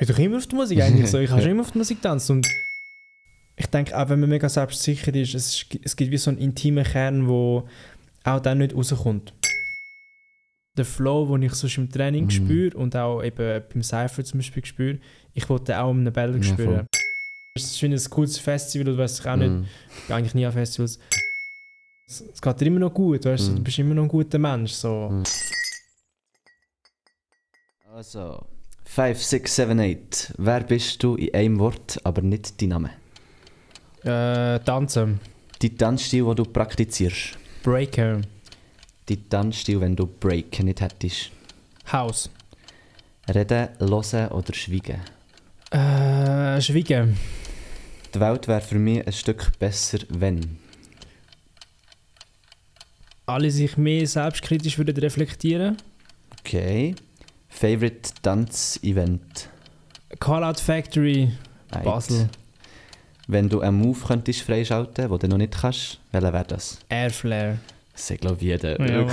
gehe doch immer auf die Musik eigentlich so. Ich kann schon immer auf die Musik tanzen. Und ich denke, auch wenn man mega selbstsicher ist, es gibt wie so einen intimen Kern, der auch dann nicht rauskommt. Der Flow, den ich sonst im Training spüre und auch eben beim Cypher zum Beispiel spüre, ich wollte auch in einem Battle spüren. Ich finde es ein cooles Festival, du weißt auch nicht, ich gehe eigentlich nie an Festivals. Es geht dir immer noch gut, weißt du, du bist immer noch ein guter Mensch. So. Also, 5, 6, 7, 8. Wer bist du in einem Wort, aber nicht dein Name? Tanzen. Die Tanzstil, den du praktizierst. Breaker. Die Tanzstil, wenn du Breaken nicht hättest. House. Reden, hören oder schweigen? Schweigen. Die Welt wäre für mich ein Stück besser, wenn... Alle sich mehr selbstkritisch würden reflektieren. Okay. Favorite Tanz-Event? Call Out Factory, Basel. Wenn du einen Move könntest freischalten, den du noch nicht kannst, welcher wäre das? Airflare. Das sagt, glaube ich, jeder. Ja,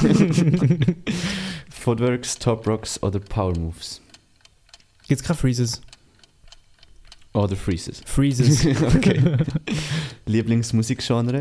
Footworks, Top Rocks oder Power Moves? Gibt es keine Freezes? Oder Freezes? Freezes. Okay. Lieblingsmusikgenre?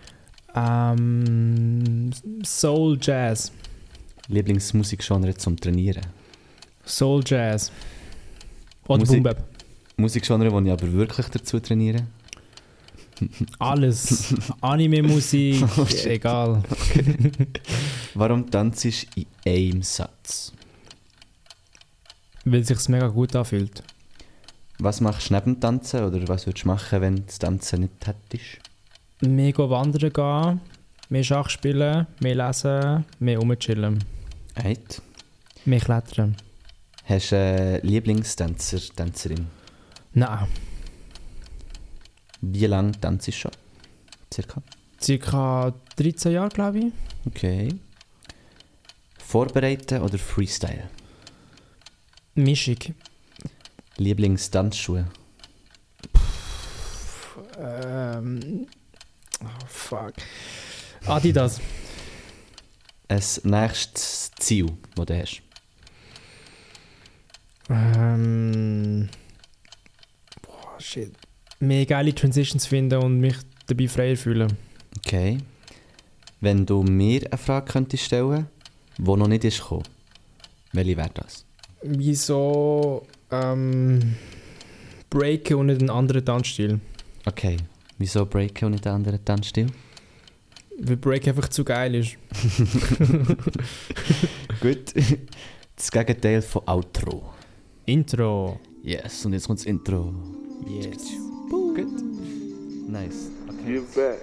Soul Jazz. Lieblingsmusikgenre zum Trainieren? Soul Jazz. Oder Boom Bap. Musikgenre, die ich aber wirklich dazu trainiere? Alles. Anime-Musik, egal. Okay. Warum tanzt du in einem Satz? Weil es sich mega gut anfühlt. Was machst du neben dem Tanzen oder was würdest du machen, wenn du das Tanzen nicht hättest? Mehr wandern gehen, mehr Schach spielen, mehr lesen, mehr rumchillen. Right. Mehr klettern. Hast du einen Lieblingstänzer, Tänzerin? Nein. Wie lange tanzt du schon? Circa 13 Jahre, glaube ich. Okay. Vorbereiten oder Freestyle? Mischung. Lieblingstanzschuhe? Fuck. Adidas. Ein nächstes Ziel, das du hast? Shit. Mehr geile Transitions finden und mich dabei freier fühlen. Okay. Wenn du mir eine Frage könntest stellen, die noch nicht ist gekommen, welche wäre das? Wieso breaken und nicht einen anderen Tanzstil? Okay. Wieso breaken und nicht einen anderen Tanzstil? Weil Break einfach zu geil ist. Gut. Das Gegenteil von Outro. Intro. Yes, und jetzt kommt das Intro. Yes. Gut. Nice. Okay. Give back.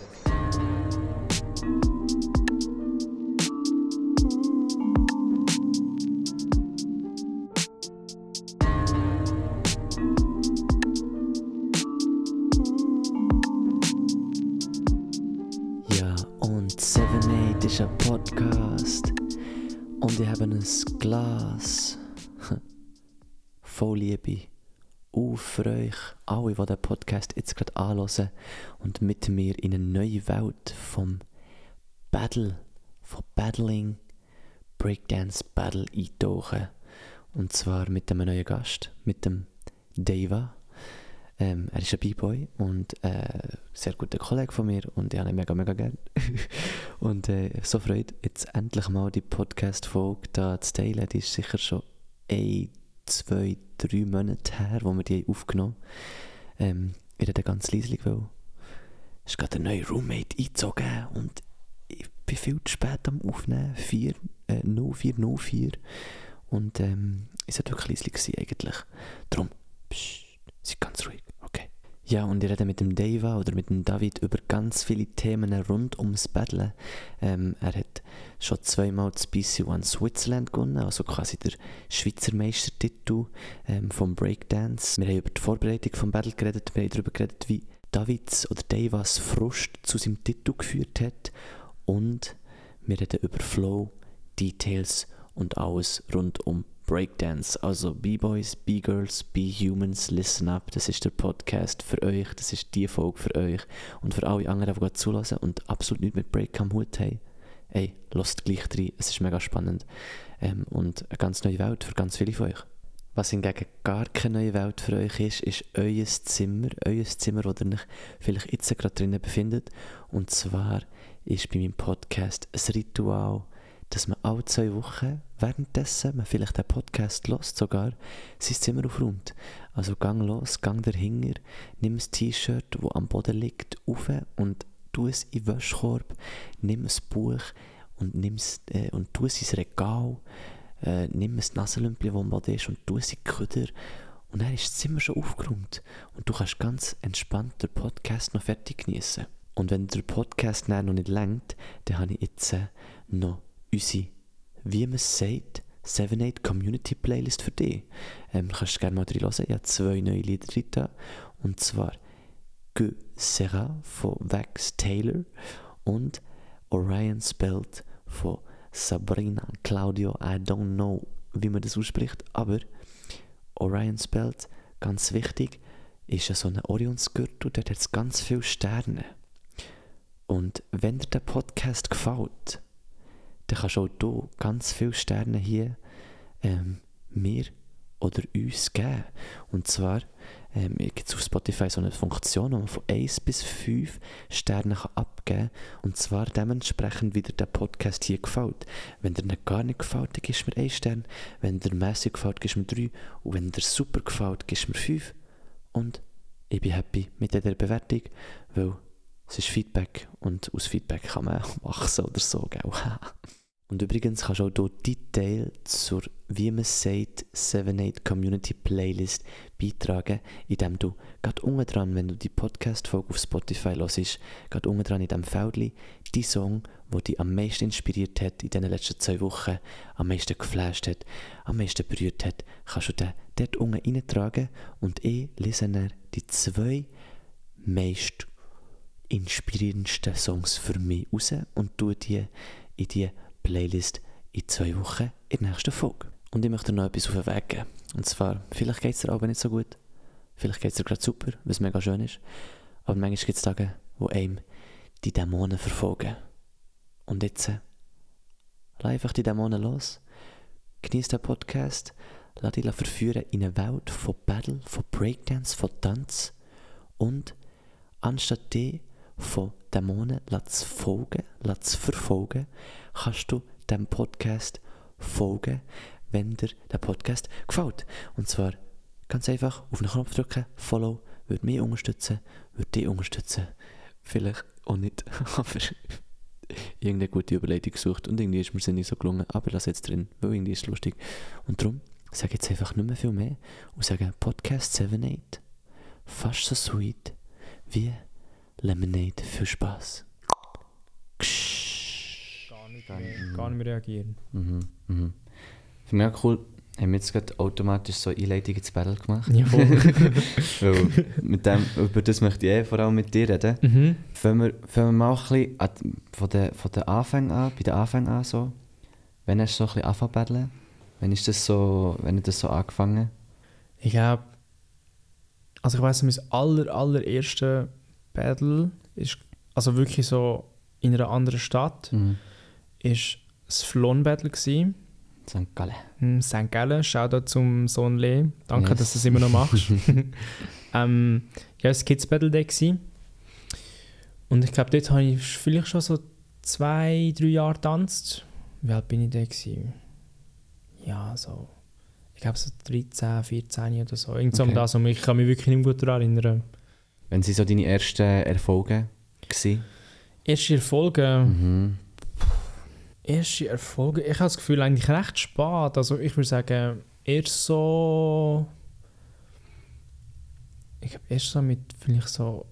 Ja, und 7-8 ist ein Podcast. Und ich habe ein Glas voll Liebe für euch alle, die den Podcast jetzt gerade anhören und mit mir in eine neue Welt vom Battle, von Battling, Breakdance Battle eintauchen. Und zwar mit einem neuen Gast, mit dem Deva. Er ist ein B-Boy und ein sehr guter Kollege von mir und ich habe ihn mega, mega gern. Und so freut jetzt endlich mal die Podcast-Folge da zu teilen. Die ist sicher schon 1, 2, 3 Monate her, wo wir die aufgenommen haben. Ich rede ganz leislich, weil es ist gerade ein neuer Roommate eingezogen und ich bin viel zu spät am Aufnehmen. 04:04. Und es sollte wirklich leislich sein eigentlich. Darum, seid ganz ruhig, okay. Ja, und ich rede mit dem Deva oder mit dem David über ganz viele Themen rund ums Battlen. Er hat schon 2-mal das BC One Switzerland gewonnen, also quasi der Schweizer Meistertitel vom Breakdance. Wir haben über die Vorbereitung vom Battle geredet, wir haben darüber geredet, wie Davids oder Devas Frust zu seinem Titel geführt hat. Und wir reden über Flow, Details und alles rund um Breakdance. Also B-Boys, B-Girls, B-Humans, listen up. Das ist der Podcast für euch, das ist die Folge für euch. Und für alle anderen, die gerade zulassen und absolut nichts mit Break am Hut haben, ey, lasst gleich rein, es ist mega spannend. Und eine ganz neue Welt für ganz viele von euch. Was hingegen gar keine neue Welt für euch ist euer Zimmer, wo ihr euch vielleicht jetzt gerade drinnen befindet. Und zwar ist bei meinem Podcast ein Ritual, dass man alle 2 Wochen, währenddessen man vielleicht den Podcast hört, sogar sein Zimmer aufräumt. Also gang los, gang dahinter, nimm ein T-Shirt, das am Boden liegt, auf und tu es in den Wäschkorb, nimm ein Buch und tu es ins Regal, nimm ein Nasenlümpchen, das am Boden ist, und tu es in die Küder. Und dann ist das Zimmer schon aufgeräumt und du kannst ganz entspannt den Podcast noch fertig genießen. Und wenn der Podcast noch nicht reicht, dann habe ich jetzt noch unsere, wie man es sagt, 7-8 Community Playlist für dich. Kannst du gerne mal reinhören. Ich habe 2 neue Lieder drin. Und zwar Que Sera von Vax Taylor und Orion Spelled von Sabrina Claudio. I don't know, wie man das ausspricht, aber Orion Spelled, ganz wichtig, ist ja so ein Orionsgürtel, dort hat es ganz viele Sterne. Und wenn dir der Podcast gefällt, dann kannst auch du ganz viele Sterne hier mir oder uns geben. Und zwar gibt es auf Spotify so eine Funktion, wo man von 1 bis 5 Sterne abgeben kann. Und zwar dementsprechend, wie dir der Podcast hier gefällt. Wenn dir nicht gar nicht gefällt, dann gibst du mir 1 Stern. Wenn dir mäßig gefällt, gibst du mir 3. Und wenn dir super gefällt, gibst du mir 5. Und ich bin happy mit dieser Bewertung, weil es ist Feedback und aus Feedback kann man wachsen oder so, gell? Und übrigens kannst du auch hier Detail zur, wie man sagt, 7-8 Community Playlist beitragen, indem du gerade unten dran, wenn du die Podcast-Folge auf Spotify hörst, gerade unten dran in diesem Feldchen, die Song, der dich am meisten inspiriert hat in den letzten 2 Wochen, am meisten geflasht hat, am meisten berührt hat, kannst du den dort unten reintragen und ich lese dann die 2 meist inspirierendsten Songs für mich raus und tue die in die Playlist in 2 Wochen in der nächsten Folge. Und ich möchte dir noch etwas auf den Weg geben. Und zwar, vielleicht geht es dir aber nicht so gut, vielleicht geht es dir gerade super, was mega schön ist, aber manchmal gibt es Tage, wo einem die Dämonen verfolgen. Und jetzt, lass einfach die Dämonen los, genieß den Podcast, lass dich verführen in eine Welt von Battle, von Breakdance, von Tanz und anstatt dich von Dämonen zu verfolgen, kannst du dem Podcast folgen, wenn dir der Podcast gefällt. Und zwar ganz einfach auf den Knopf drücken, Follow, würde mich unterstützen, würde dich unterstützen. Vielleicht auch nicht, aber irgendeine gute Überleitung gesucht und irgendwie ist mir nicht so gelungen, aber ich lasse jetzt drin, weil irgendwie ist es lustig. Und darum sage ich jetzt einfach nicht mehr viel mehr und sage Podcast 7-8, fast so sweet wie Lemonade. Viel Spaß. Gar nicht mehr reagieren. Finde ich auch cool, haben wir jetzt gerade automatisch so Einleitung ins Battle gemacht. Ja, voll. Weil über das möchte ich vor allem mit dir reden. Fangen wir mal ein bisschen von den Anfängen an, bei den Anfängen an so. Wann hast du so ein bisschen angefangen zu battlen? Wann hat das so angefangen? Ich glaube, also ich weiss, mein allererste Battle ist, also wirklich so in einer anderen Stadt, ist das Flon-Battle gsi. St. Gallen. St. Gallen, Shoutout zum Sohn Lee. Danke, Yes. dass du das immer noch machst. Ja, das Kids Battle Day gsi. Und ich glaube, dort habe ich vielleicht schon so 2-3 Jahre getanzt. Wie alt bin ich da gsi? Ja, so, ich glaube so 13, 14 oder so. Irgend so um das. Und ich kann mich wirklich nicht mehr gut daran erinnern. Wann waren so deine ersten Erfolge gewesen? Erste Erfolge? Erste Erfolge? Ich habe das Gefühl, eigentlich recht spät. Also ich würde sagen, erst so mit vielleicht so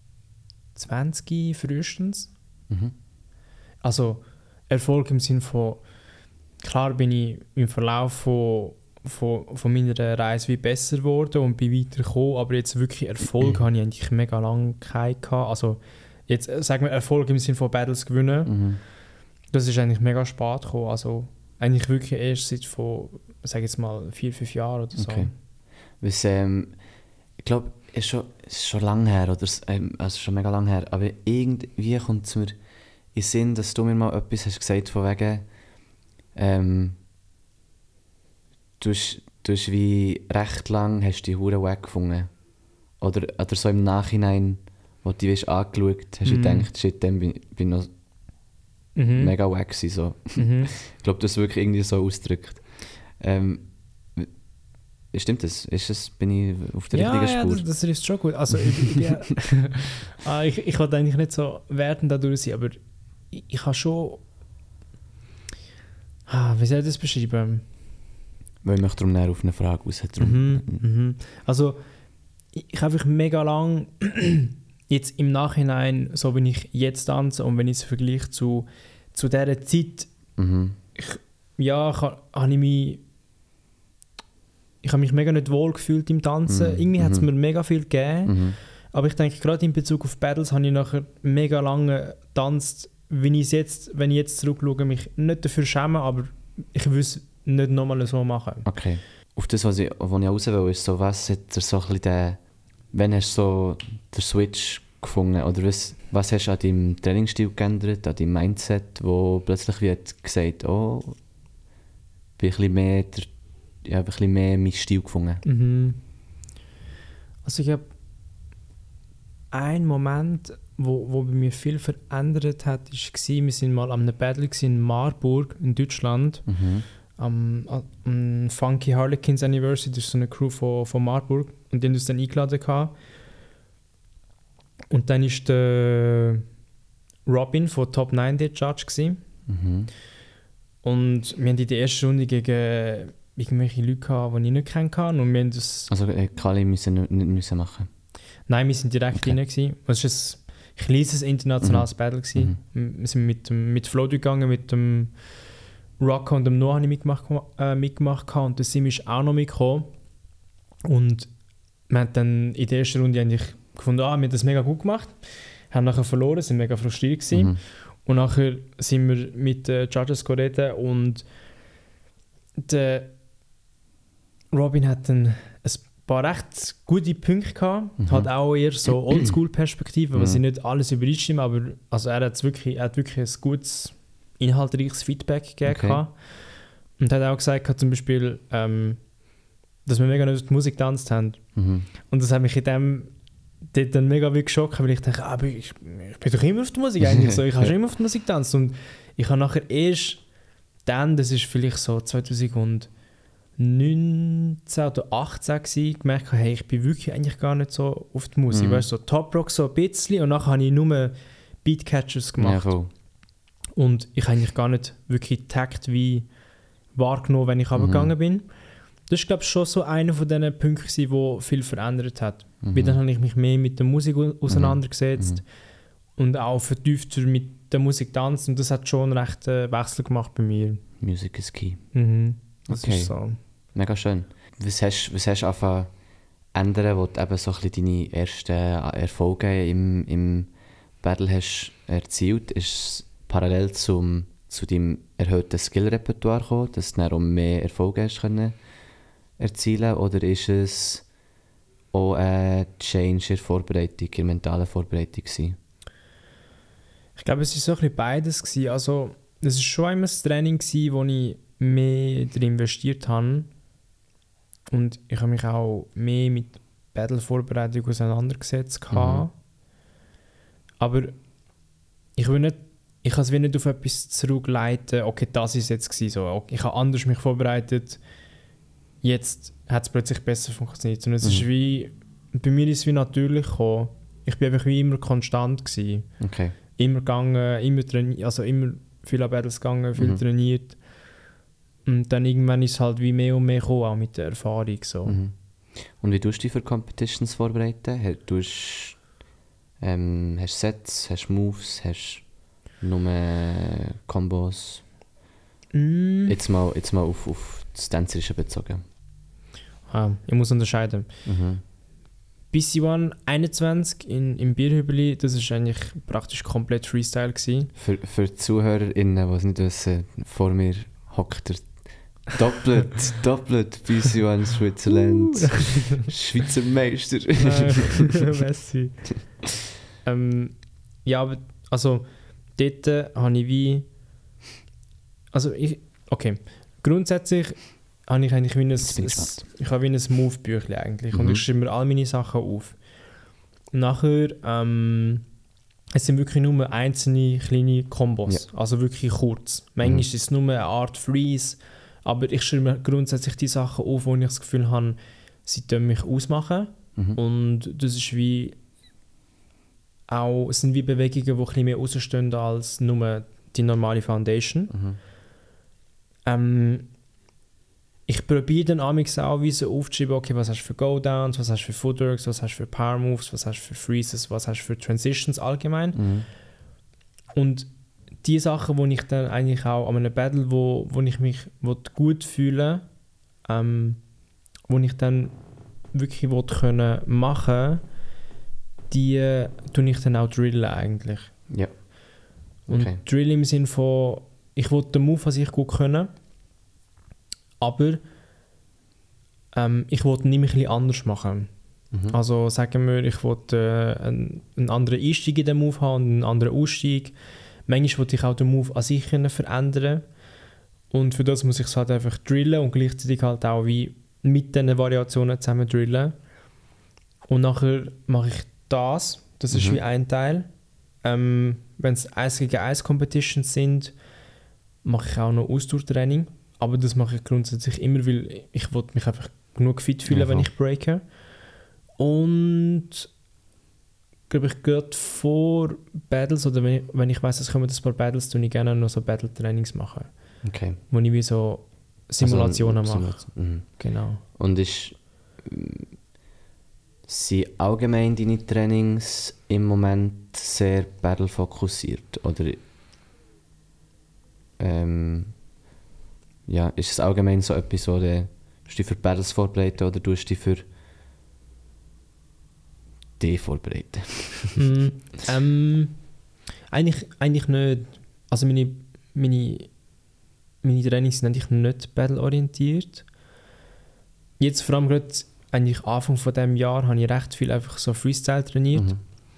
20 frühestens. Also Erfolg im Sinne von, klar bin ich im Verlauf von meiner Reise wie besser geworden und bin weitergekommen, aber jetzt wirklich Erfolg habe ich eigentlich mega lange keinen gehabt. Also jetzt sagen wir Erfolg im Sinne von Battles gewinnen. Das ist eigentlich mega spät gekommen. Also eigentlich wirklich erst seit von, sage jetzt mal, 4-5 Jahren oder so. Okay. Was, ich glaube, es ist schon lange her, oder, also schon mega lange her, aber irgendwie kommt es mir in den Sinn, dass du mir mal etwas hast gesagt von wegen, du hast du hast wie recht lang hast die Hure wack gefunden. Oder so im Nachhinein, wo du die angeschaut hast, du gedacht, shit, dann bin ich noch mega wack gewesen, so. Ich glaube, das wirklich irgendwie so ausgedrückt. Stimmt das? Bin ich auf der richtigen Spur? Ja, das ist schon gut. Also ich wollte eigentlich nicht so wertend dadurch sein, aber ich habe schon... wie soll ich das beschreiben? Weil ich möchte darum näher auf eine Frage raus. Also ich habe mega lang jetzt im Nachhinein, so wie ich jetzt tanze und wenn ich es vergleiche zu dieser Zeit, ich habe mich mega nicht wohl gefühlt im Tanzen. Irgendwie hat es mir mega viel gegeben. Aber ich denke, gerade in Bezug auf Battles habe ich nachher mega lange getanzt, wenn ich jetzt zurückschaue, mich nicht dafür schäme, aber ich will es nicht nochmal so machen. Okay. Auf das, was ich raus will, ist so, was hat so ein bisschen wenn hast du so den Switch gefunden? Oder was hast du an deinem Trainingsstil geändert, an deinem Mindset, wo plötzlich wird gesagt, oh, ich habe ein bisschen mehr meinen Stil gefunden? Also ich habe einen Moment, wo bei mir viel verändert hat, war, wir waren mal an einem Battle in Marburg in Deutschland, am Funky Harlequins Anniversary, das ist so eine Crew von Marburg, und die haben uns dann eingeladen gehabt. Und dann war der Robin von Top 9 der Judge gewesen. Und wir haben in der ersten Runde gegen irgendwelche Leute gehabt, die ich nicht kennengelernt habe. Und wir haben das... Also Quali nicht müssen machen? Nein, wir sind direkt rein gewesen. Es war ein kleines internationales Battle gewesen. Wir sind mit Flo gegangen, mit dem Rocker und dem Noah habe ich mitgemacht und der Sim ist auch noch mitgekommen. Und wir haben dann in der ersten Runde eigentlich gefunden, wir haben das mega gut gemacht. Haben nachher verloren, sind mega frustriert gewesen. Und nachher sind wir mit den Judges reden und der Robin hat dann ein paar recht gute Punkte gehabt. Hat auch eher so Oldschool-Perspektive, was ich nicht alles übereinstimmt, aber also er hat wirklich ein gutes, inhaltreiches Feedback gegeben. Okay. Und hat auch gesagt, zum Beispiel, dass wir mega nicht auf die Musik getanzt haben. Und das hat mich in dem dort dann mega geschockt, weil ich dachte, aber ich bin doch immer auf die Musik eigentlich so, ich habe schon immer auf die Musik getanzt. Und ich habe nachher erst dann, das ist vielleicht so 2019 oder 2018 gemerkt, hey, ich bin wirklich eigentlich gar nicht so auf die Musik. Weißt du, so Top Rock so ein bisschen und nachher habe ich nur Beatcatchers gemacht. Ja, cool. Und ich habe eigentlich gar nicht wirklich Takt wie wahrgenommen, wenn ich runtergegangen bin. Das war, glaube ich, schon so einer von diesen Punkten, der viel verändert hat. Weil dann habe ich mich mehr mit der Musik auseinandergesetzt und auch vertiefter mit der Musik tanzt. Und das hat schon recht Wechsel gemacht bei mir. Music is key. Das okay. Ist so. Mega schön. Was hast du angefangen zu ändern, wo du eben so ein bisschen deine ersten Erfolge im Battle hast erzielt? Ist es parallel zu deinem erhöhten Skill-Repertoire gekommen, dass du dann auch mehr Erfolge hast können erzielen? Oder ist es auch ein Change in der Vorbereitung, in der mentalen Vorbereitung gewesen? Ich glaube, es war so ein bisschen beides gewesen. Also, es war schon einmal das Training gewesen, wo ich mehr darin investiert habe. Und ich habe mich auch mehr mit Battle-Vorbereitung auseinandergesetzt. Aber ich kann es nicht auf etwas zurückleiten, okay, das ist jetzt gewesen, so. Okay, ich habe anders mich vorbereitet, jetzt hat es plötzlich besser funktioniert. Und es ist wie, bei mir ist es wie natürlich gekommen. Ich bin einfach wie immer konstant gewesen. Okay. Immer gegangen, immer trainiert, also immer viel an Battles gegangen, viel trainiert. Und dann irgendwann ist es halt wie mehr und mehr gekommen, auch mit der Erfahrung. So. Und wie tust du dich für Competitions vorbereiten? Hast Sets, hast Moves, hast nur Combos? Jetzt mal auf das Tänzerische bezogen. Ich muss unterscheiden. BC1 21 im Bierhübeli, das war eigentlich praktisch komplett Freestyle gewesen. Für die ZuhörerInnen, die es nicht wissen, vor mir hockt der doppelt BC1 Switzerland Schweizer Meister. Messi. Ja, aber also dort habe ich wie... Also okay, grundsätzlich habe ich eigentlich wie Jetzt bin ich gespannt. ich habe wie ein Move-Büchlein eigentlich und ich schreibe mir all meine Sachen auf. Nachher, es sind wirklich nur einzelne kleine Kombos, also wirklich kurz. Manchmal ist es nur eine Art Freeze, aber ich schreibe mir grundsätzlich die Sachen auf, wo ich das Gefühl habe, sie können mich ausmachen. Und das ist wie auch, es sind wie Bewegungen, die ein bisschen mehr rausstehen als nur die normale Foundation. Ich probiere dann amigs auch wie so aufzuschreiben, okay, was hast du für Go-Downs, was hast du für Footworks, was hast du für Power-Moves, was hast du für Freezes, was hast du für Transitions allgemein. Und die Sachen, wo ich dann eigentlich auch an einem Battle, wo ich mich gut fühle, wo ich dann wirklich können machen, die tue ich dann auch drillen eigentlich. Ja. Okay. Und drillen im Sinne von, ich will den Move an sich gut können, aber ich will ihn immer ein bisschen anders machen. Also sagen wir, ich will einen anderen Einstieg in den Move haben und einen anderen Ausstieg. Manchmal will ich auch den Move an sich verändern. Und für das muss ich es halt einfach drillen und gleichzeitig halt auch wie mit diesen Variationen zusammen drillen. Und nachher mache ich das ist wie ein Teil. Wenn es 1 gegen 1 Competitions sind, mache ich auch noch Ausdauertraining. Aber das mache ich grundsätzlich immer, weil ich will mich einfach genug fit fühlen, wenn ich breake. Und glaube ich, gerade vor Battles, oder wenn ich weiss, es kommen ein paar Battles, tue ich gerne noch so Battle-Trainings machen. Okay. Wo ich wie so Simulationen mache. Genau. Und sind allgemein deine Trainings im Moment sehr battle-fokussiert? Oder ist es allgemein so etwas, wo du dich für Battles vorbereiten oder tust du dich für die vorbereiten? Eigentlich nicht. Also meine Trainings sind eigentlich nicht battle-orientiert. Jetzt vor allem gerade eigentlich Anfang von diesem Jahr habe ich recht viel einfach so Freestyle trainiert.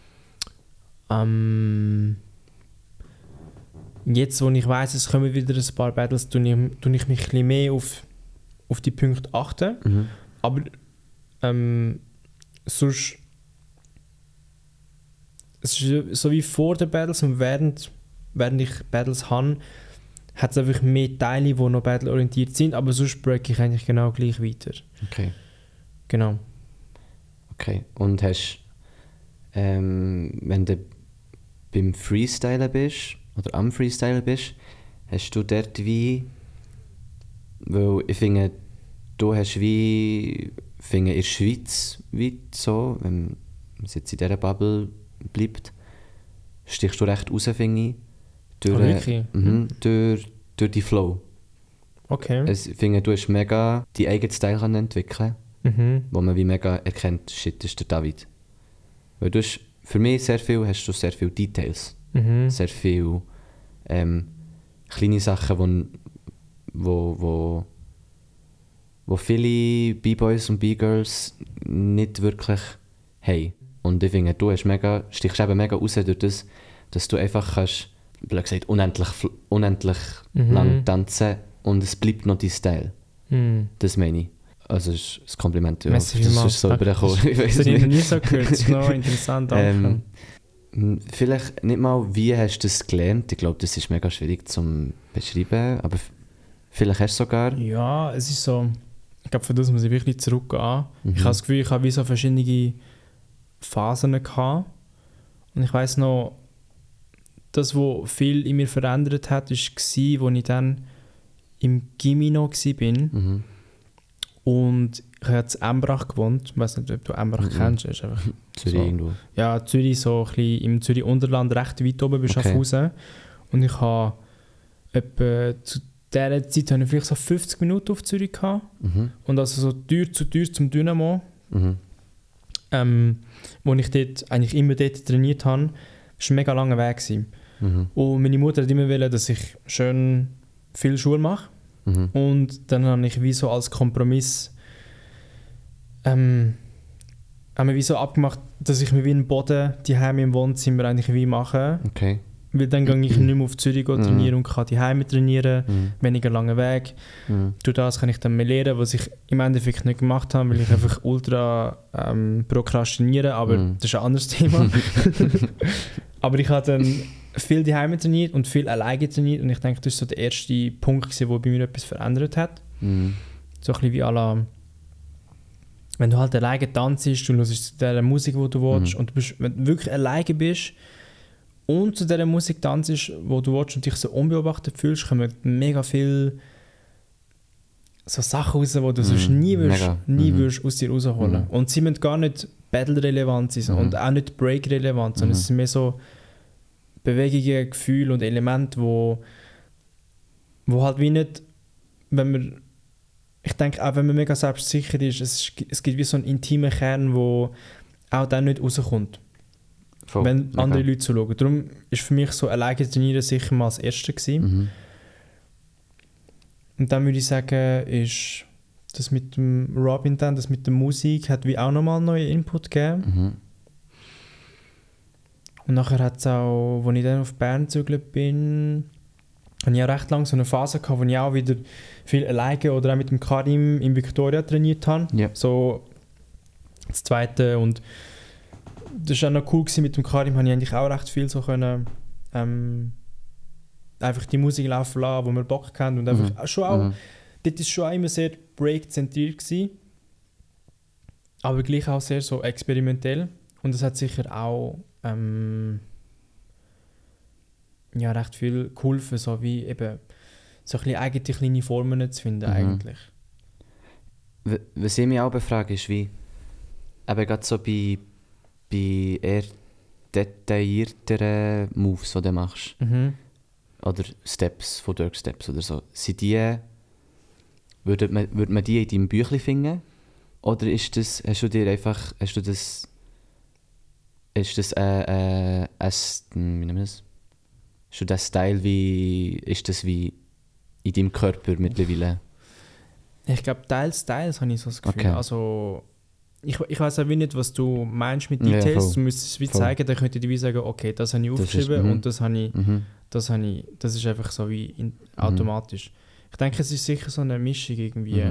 Jetzt, wo ich weiss, es kommen wieder ein paar Battles, tue ich mich ein bisschen mehr auf die Punkte achten. Aber sonst, es ist so wie vor den Battles und während ich Battles habe, hat es einfach mehr Teile, die noch battle-orientiert sind, aber sonst break ich eigentlich genau gleich weiter. Okay. Genau. Okay, und hast wenn du beim Freestylen bist, oder am Freestylen bist, hast du dort wie, weil ich finde, du hast wie, in der Schweiz wie so, wenn man jetzt in dieser Bubble bleibt, stichst du recht raus, finde ich, durch die Flow. Okay. Ich finde, du hast mega die eigenen Style entwickeln, wo man wie mega erkennt, shit, das ist der David. Weil du hast, für mich hast du sehr viele Details. Sehr viele kleine Sachen, wo viele B-Boys und B-Girls nicht wirklich haben. Und ich finde, du stichst eben mega raus durch das, dass du einfach kannst, blöd gesagt, unendlich lang tanzen und es bleibt noch dein Style. Das meine ich. Also das ist ein Kompliment. Ja. Das ist so übergekommen. Das habe ich noch nie so gehört. Das ist noch interessant. Vielleicht nicht mal, wie hast du das gelernt? Ich glaube, das ist mega schwierig zu beschreiben, aber vielleicht hast du sogar... Ja, es ist so... Ich glaube, für das muss ich wirklich zurückgehen. Ich habe das Gefühl, ich habe wie so verschiedene Phasen gehabt. Und ich weiss noch, das, was viel in mir verändert hat, war, als ich dann im Gymi noch war. Und ich habe in Embrach gewohnt. Ich weiss nicht, ob du Embrach kennst. Ist einfach Zürich so, irgendwo. Ja, Zürich, so ein bisschen im Zürich-Unterland, recht weit oben bis Schaffhausen. Und ich habe etwa zu dieser Zeit habe ich vielleicht so 50 Minuten auf Zürich gehabt. Und also so Tür zu Tür zum Dynamo. Wo ich dort eigentlich immer dort trainiert habe, war ein mega langer Weg. Und meine Mutter hat immer wollen, dass ich schön viel Schule mache. Und dann habe ich wie so als Kompromiss haben wir wie so abgemacht, dass ich mir wie einen Boden daheim im Wohnzimmer eigentlich wie mache. Okay. Weil dann gehe ich nicht mehr auf Zürich trainieren und kann daheim trainieren, weniger langen Weg. Durch das kann ich dann mehr lernen, was ich im Endeffekt nicht gemacht habe, weil ich einfach ultra prokrastiniere, aber das ist ein anderes Thema. Aber ich habe dann viel daheim trainiert und viel alleine trainiert und ich denke, das war so der erste Punkt, der bei mir etwas verändert hat. So ein bisschen wie à la, wenn du halt alleine tanzt, du hörst zu der Musik, die du willst und wenn du wirklich alleine bist und zu der Musik tanzt, die du willst und dich so unbeobachtet fühlst, kommen mega viel so Sachen raus, die du sonst nie würdest aus dir rausholen. Und sie müssen gar nicht Battle-relevant sein und auch nicht Break-relevant, sondern es sind mehr so Bewegungen, Gefühle und Elemente, wo halt wie nicht, ich denke, auch wenn man mega selbstsicher ist, es gibt wie so einen intimen Kern, der auch dann nicht rauskommt. Wenn andere Leute zuschauen. Darum war für mich so alleine trainieren sicher mal das Erste gewesen. Und dann würde ich sagen, ist das mit dem Robin dann, das mit der Musik, hat wie auch nochmal einen neuen Input gegeben. Und nachher hat es auch, als ich dann auf Bern gezögert bin, habe ich auch recht lange so eine Phase gehabt, wo ich auch wieder viel alleine oder auch mit dem Karim in Victoria trainiert habe. Yeah. So das Zweite. Und das war auch noch cool gewesen. Mit dem Karim habe ich eigentlich auch recht viel so können, einfach die Musik laufen lassen, wo wir Bock hatten. Und einfach schon auch, dort war schon auch immer sehr break-zentriert gewesen, aber gleich auch sehr so experimentell. Und das hat sicher auch recht viel geholfen, so wie eben so ein bisschen eigene kleine Formen zu finden eigentlich. Was ich mich auch befrage, ist wie eben gerade so bei eher detaillierteren Moves, die du machst, oder Steps von Dirk Steps oder so, sind die, würde man die in deinem Büchlein finden? Oder ist das Style wie, ist das wie in deinem Körper mittlerweile? Ich glaube, teils habe ich so das Gefühl. Okay. Also, ich weiß auch nicht, was du meinst mit Details. Du müsstest es wie zeigen, dann könnte ich dir wie sagen, okay, das habe ich aufgeschrieben und das ist einfach so wie automatisch. Ich denke, es ist sicher so eine Mischung irgendwie.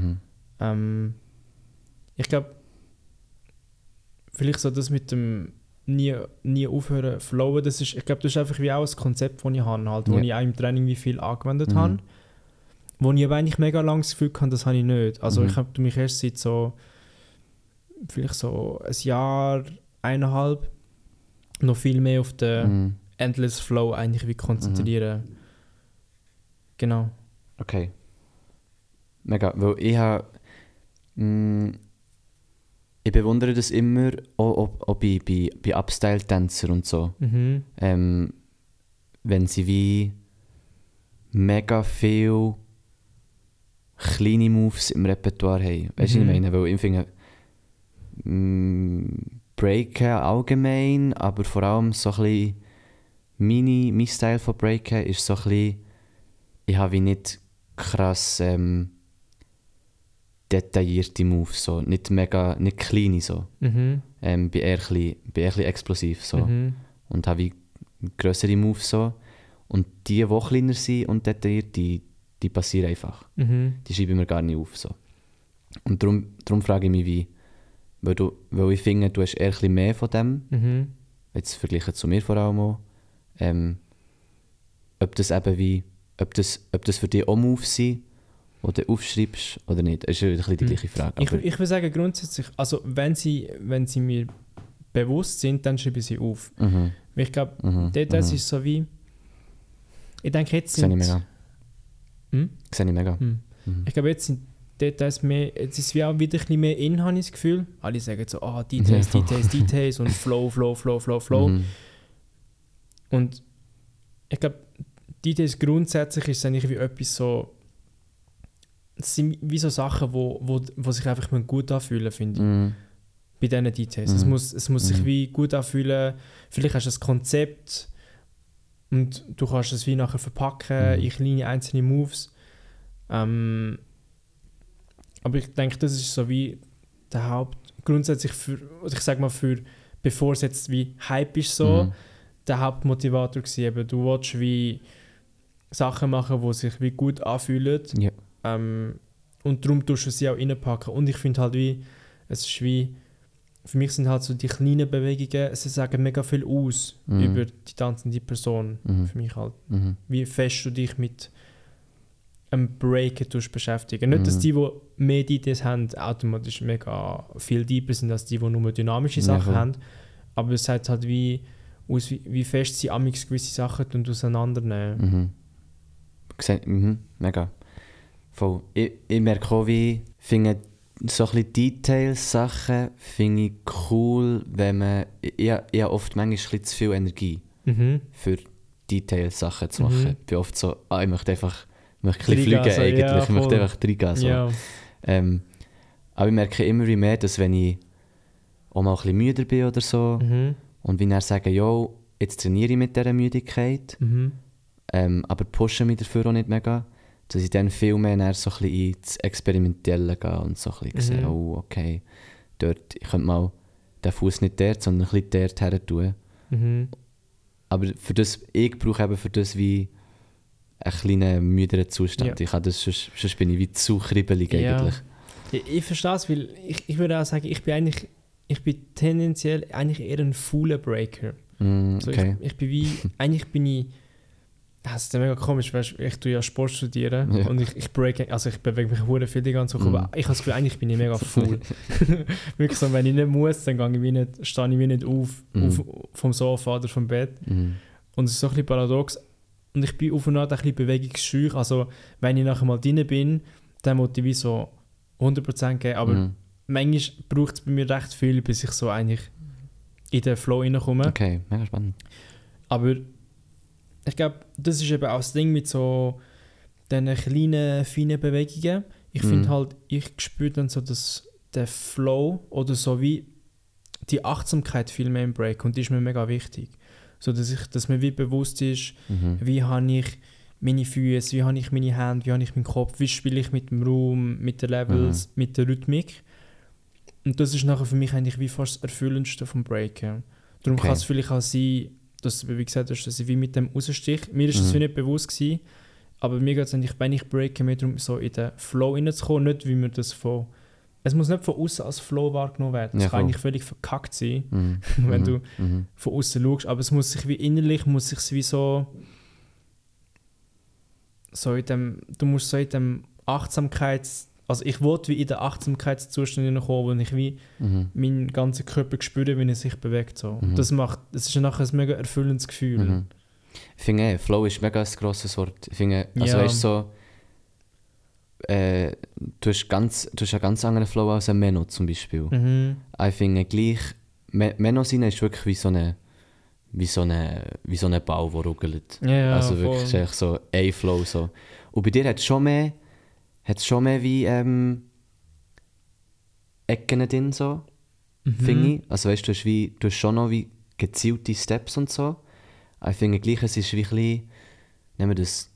Ich glaube, vielleicht so das mit dem nie aufhören, flowen, ich glaube, das ist einfach wie auch ein Konzept, das ich habe, halt, wo ich auch im Training wie viel angewendet habe. Wo ich aber eigentlich mega lange das Gefühl hatte, das habe ich nicht. Also ich habe mich erst seit so vielleicht so ein Jahr, 1,5 noch viel mehr auf den Endless Flow eigentlich wie konzentrieren. Genau. Okay. Mega, weil ich bewundere das immer, auch bei Upstyle-Tänzern und so. Wenn sie wie mega viel kleine Moves im Repertoire haben. Weißt du, was ich meine? Weil ich finde, Breaken allgemein, aber vor allem so ein bisschen mein Style von Breaken ist so ein bisschen, ich habe wie nicht krass detaillierte Moves, so. Nicht kleine so. Bin eher ein bisschen explosiv so. Und habe wie grössere Moves so. Und die kleiner sind und detailliert, die passieren einfach. Die schreibe ich mir gar nicht auf so. Und darum frage ich mich wie, weil ich finde, du hast eher ein bisschen mehr von dem, jetzt verglichen zu mir vor allem auch, ob das für dich auch Moves sind, die du aufschreibst oder nicht. Das ist ein bisschen die gleiche Frage. Ich würde sagen, grundsätzlich, also wenn sie mir bewusst sind, dann schreibe ich sie auf. Ich glaube, das ist so wie, ich denke, jetzt sind... Sehe ich mega. Ich glaube, jetzt sind Details mehr, jetzt ist es wie auch wieder ein bisschen mehr in, habe ich das Gefühl. Alle sagen so, Details und Flow. Und ich glaube, Details grundsätzlich ist es eigentlich wie etwas so, es sind wie so Sachen, wo sich einfach gut anfühlen, finde ich. Bei diesen Details. Es muss sich wie gut anfühlen. Vielleicht hast du ein Konzept und du kannst es wie nachher verpacken in kleine einzelne Moves. Aber ich denke, das ist so wie der grundsätzlich für, ich sag mal, bevor es jetzt wie Hype ist so, der Hauptmotivator gewesen. Eben, du willst wie Sachen machen, die sich wie gut anfühlen. Ja. Und darum tust du sie auch reinpacken. Und ich finde halt wie, es ist wie, für mich sind halt so die kleinen Bewegungen, sie sagen mega viel aus über die tanzende Person. Für mich halt. Wie fest du dich mit einem Breaker beschäftigen. Nicht, dass die mehr Details haben, automatisch mega viel deeper sind als die nur dynamische Sachen haben. Aber es sagt halt wie aus, wie fest sie amigs gewisse Sachen auseinandernehmen. Mega. Voll. Ich merke auch, wie finde so ein bisschen Details-Sachen finde ich cool, wenn man... Ich habe oft manchmal ein bisschen zu viel Energie für Details-Sachen zu machen. Ich bin oft so, ich möchte ein bisschen fliegen eigentlich. Ja, ich möchte einfach reingehen. So. Ja. Aber ich merke immer mehr, dass wenn ich auch mal ein bisschen müde bin oder so und wenn er sagt, yo, jetzt trainiere ich mit dieser Müdigkeit, aber pushe mich dafür auch nicht mega, dass ich dann viel mehr so ein bisschen ins Experimentelle gehe und so ein bisschen sehe, oh, okay, dort, ich könnte mal den Fuß nicht dort, sondern ein bisschen dort her tun. Aber für das, ich brauche eben für das wie einen kleinen müderen Zustand. Ich kann das, sonst bin ich wie zu kribbelig eigentlich. Ich verstehe es, weil ich würde auch sagen, ich bin tendenziell eigentlich eher ein fauler Breaker. So, Okay. ich bin wie, eigentlich bin ich, das ist ja mega komisch, weißt, ich tue ja Sport studieren und ich breake, also ich bewege mich hure viel die ganze Woche, aber ich habe das Gefühl, eigentlich bin ich mega faul. Wirklich so, wenn ich nicht muss, dann stehe ich wie nicht auf vom Sofa oder vom Bett. Und es ist so ein bisschen paradox. Und ich bin auf und ab ein bisschen bewegungsscheu. Also wenn ich nachher mal drin bin, dann muss ich wie so 100% geben, aber manchmal braucht es bei mir recht viel, bis ich so eigentlich in den Flow reinkomme. Okay, mega spannend. Aber ich glaube, das ist eben auch das Ding mit so diesen kleinen, feinen Bewegungen. Ich finde halt, ich spüre dann so den Flow oder so wie die Achtsamkeit viel mehr im Break und die ist mir mega wichtig. So, dass mir wie bewusst ist, wie habe ich meine Füße, wie habe ich meine Hände, wie habe ich meinen Kopf, wie spiele ich mit dem Raum, mit den Levels, mit der Rhythmik. Und das ist nachher für mich eigentlich wie fast das Erfüllendste vom Breaken. Darum kann es vielleicht auch sein, dass du, wie gesagt hast, dass ich wie mit dem rausstich. Mir ist das wie nicht bewusst gewesen, aber mir geht es eigentlich, wenn ich breake, mehr darum, so in den Flow reinzukommen, nicht wie man das von... Es muss nicht von außen als Flow wahrgenommen werden. Es kann eigentlich völlig verkackt sein, wenn du von außen schaust, aber es muss sich wie innerlich, muss sich wie so in dem, du musst so in dem also ich wollte wie in den Achtsamkeitszustand hineinkommen, wo ich wie meinen ganzen Körper spüre, wie er sich bewegt. So. Das ist nachher ein mega erfüllendes Gefühl. Ich finde, Flow ist mega ein grosses Wort. Ich finde, also weißt so, du hast einen ganz anderen Flow als ein Menno zum Beispiel. Ich finde gleich, Menno sein ist wirklich wie so ein Ball, der ruckelt. Also wirklich ist so ein Flow. So. Und bei dir hat es schon mehr wie Ecken drin, so, finde ich. Also weißt du, du hast schon noch wie gezielte Steps und so. Aber ich finde gleich, es ist wie ein bisschen, nehmen wir das,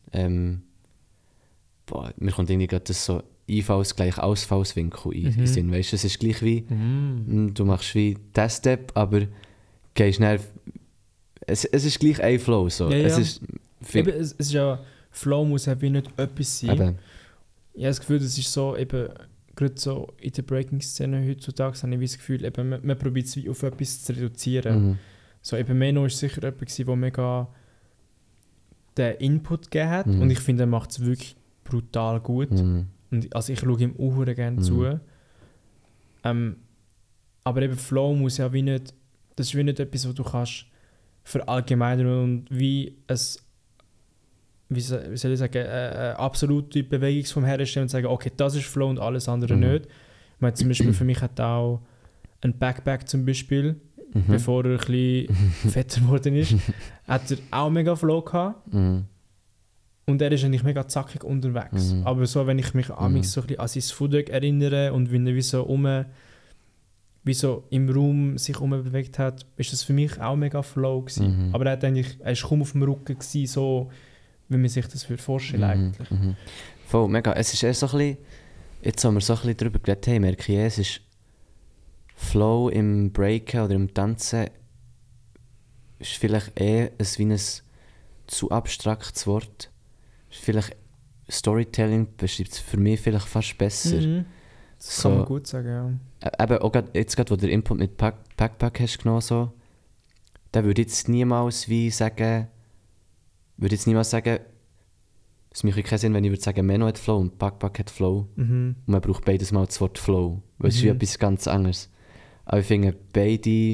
mir kommt irgendwie gerade das so Einfalls gleich Ausfallswinkel in Sinn, weißt du, es ist gleich wie, du machst wie den Step, aber gehst schnell, es ist gleich ein Flow, so. Es ist ja, Flow muss ja wie nicht etwas sein. Eben. Ich habe das Gefühl, das ist so eben, gerade so in der Breaking-Szene heutzutage, habe ich das Gefühl, eben, man probiert es wie auf etwas zu reduzieren. So eben Menno war sicher jemand, der mega den Input gegeben hat und ich finde, er macht es wirklich brutal gut. Und, also ich schaue ihm auch gerne zu. Aber eben Flow muss ja wie nicht, das ist wie nicht etwas, was du kannst verallgemeinern und wie es, wie soll ich sagen, eine absolute Bewegung herstellen und sagen, okay, das ist Flow und alles andere nicht. Ich meine, zum Beispiel für mich hat auch ein Backpack zum Beispiel, bevor er ein bisschen fetter geworden ist, hat er auch mega Flow gehabt. Und er ist eigentlich mega zackig unterwegs. Aber so, wenn ich mich so ein bisschen an sein Footwork erinnere und wenn er wie so im Raum sich bewegt hat, ist das für mich auch mega Flow gewesen. Aber er war kaum auf dem Rücken gewesen, so wie man sich das vorstellen eigentlich. Voll, mega. Es ist eher so ein bisschen, jetzt haben wir so ein bisschen darüber geredet, hey, merke ich, es ist Flow im Breaken oder im Tanzen ist vielleicht wie ein zu abstraktes Wort. Vielleicht Storytelling beschreibt es für mich vielleicht fast besser. Das kann man gut sagen, ja. Eben auch jetzt gerade, wo der Input mit Backpack hast genommen, so, da würde ich jetzt niemals sagen, es macht keinen Sinn, wenn ich würde sagen, Menno hat Flow und Backpack hat Flow. Und man braucht beides mal das Wort Flow. Weil es ist wie etwas ganz anderes. Aber ich finde, beide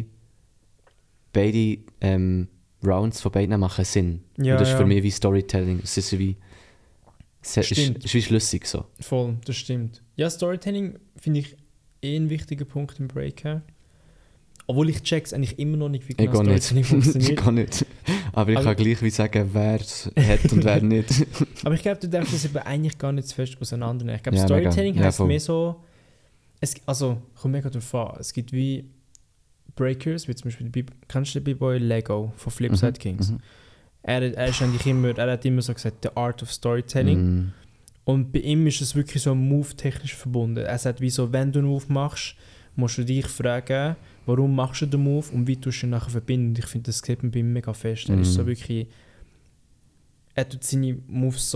Rounds von beiden machen Sinn. Ja, und das ist ja. für mich wie Storytelling. Es ist wie schlüssig so. Voll, das stimmt. Ja, Storytelling finde ich ein wichtiger Punkt im Break. Obwohl ich check's eigentlich immer noch nicht, wie genau Storytelling funktioniert. Ich kann nicht. Aber ich kann gleich wie sagen, wer es hat und wer nicht. Aber ich glaube, du darfst das eben eigentlich gar nicht zu fest auseinandernehmen. Ich glaube, Ja, Storytelling mega. heisst Ja, mehr so... kommt mega darauf an. Es gibt wie Breakers, wie zum Beispiel, kennst du den B-Boy Lego von Flipside Kings? Er hat immer so gesagt, the art of storytelling. Und bei ihm ist es wirklich so Move-technisch verbunden. Er sagt, wie so, wenn du einen Move machst, musst du dich fragen, warum machst du den Move und wie tust du ihn nachher verbinden. Und ich finde, das sieht man bei ihm mega fest. Er ist so wirklich... Er tut seine Moves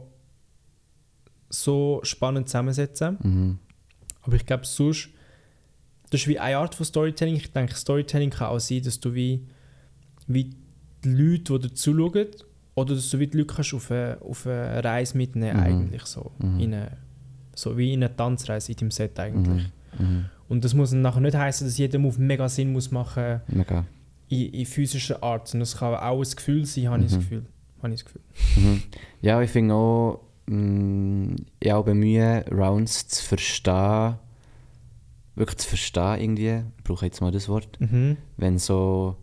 so spannend zusammensetzen. Aber ich glaube, sonst... Das ist wie eine Art von Storytelling. Ich denke, Storytelling kann auch sein, dass du wie die Leute, die dir zuschauen, oder dass du wie die Leute kannst auf eine Reise mitnehmen eigentlich so. So wie in eine Tanzreise in deinem Set eigentlich. Und das muss dann nachher nicht heißen, dass jeder Move mega Sinn muss machen in physischer Art. Und das kann auch ein Gefühl sein, habe ich das Gefühl. Ja, ich finde auch, ich auch bemühe, Rounds zu verstehen, wirklich zu verstehen irgendwie, ich brauche jetzt mal das Wort, wenn so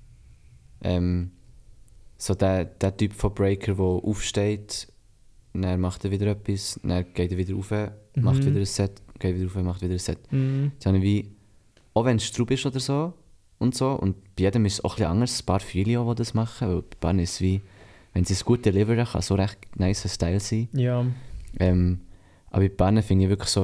der Typ von Breaker, der aufsteht, dann macht er wieder etwas, dann geht er wieder rauf, macht wieder ein Set, geht wieder rauf, macht wieder ein Set. Das habe ich wie, auch wenn es Straub ist oder so, und bei jedem ist es auch ein bisschen anders, ein paar viele auch, die das machen, weil bei Bahn ist es wie, wenn sie es gut deliveren, kann so recht nice Style sein. Ja. Aber bei Bahn finde ich wirklich so,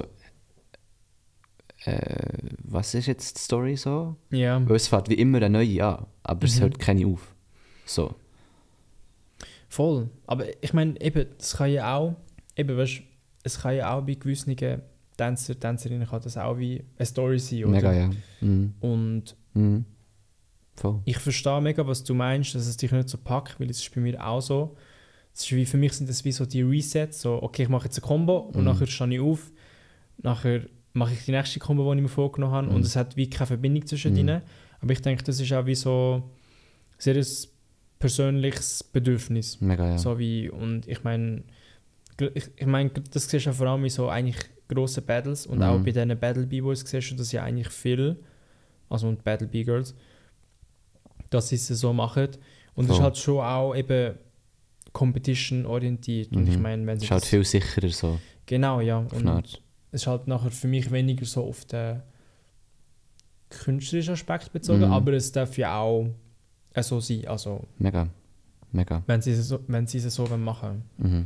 was ist jetzt die Story so? Ja. Weil es fährt wie immer eine neue an, aber es hört keine auf. So. Voll. Aber ich meine, eben, das kann ja auch, es kann ja auch bei gewissen Tänzerinnen kann das auch wie eine Story sein, oder? Mega, ja. Und Voll. ich verstehe mega, was du meinst, dass es dich nicht so packt, weil es ist bei mir auch so. Es ist wie, für mich sind das wie so die Resets, so, okay, ich mache jetzt eine Combo und nachher stehe ich auf, nachher mache ich die nächste Combo, die ich mir vorgenommen habe und es hat wie keine Verbindung zwischen denen. Aber ich denke, das ist auch wie so sehr ein persönliches Bedürfnis. Mega, ja. So wie, und ich meine, das siehst du ja vor allem in so eigentlich grossen Battles und auch bei diesen Battle B-Boys siehst du das ja eigentlich viel, also und Battle B-Girls, dass sie es so machen. Und es ist halt schon auch eben Competition-orientiert. Und ich meine, wenn sie es ist halt viel sicherer so. Genau, ja. Und es ist halt nachher für mich weniger so auf den künstlerischen Aspekt bezogen, aber es darf ja auch so sein. Also, Mega. wenn sie es so machen.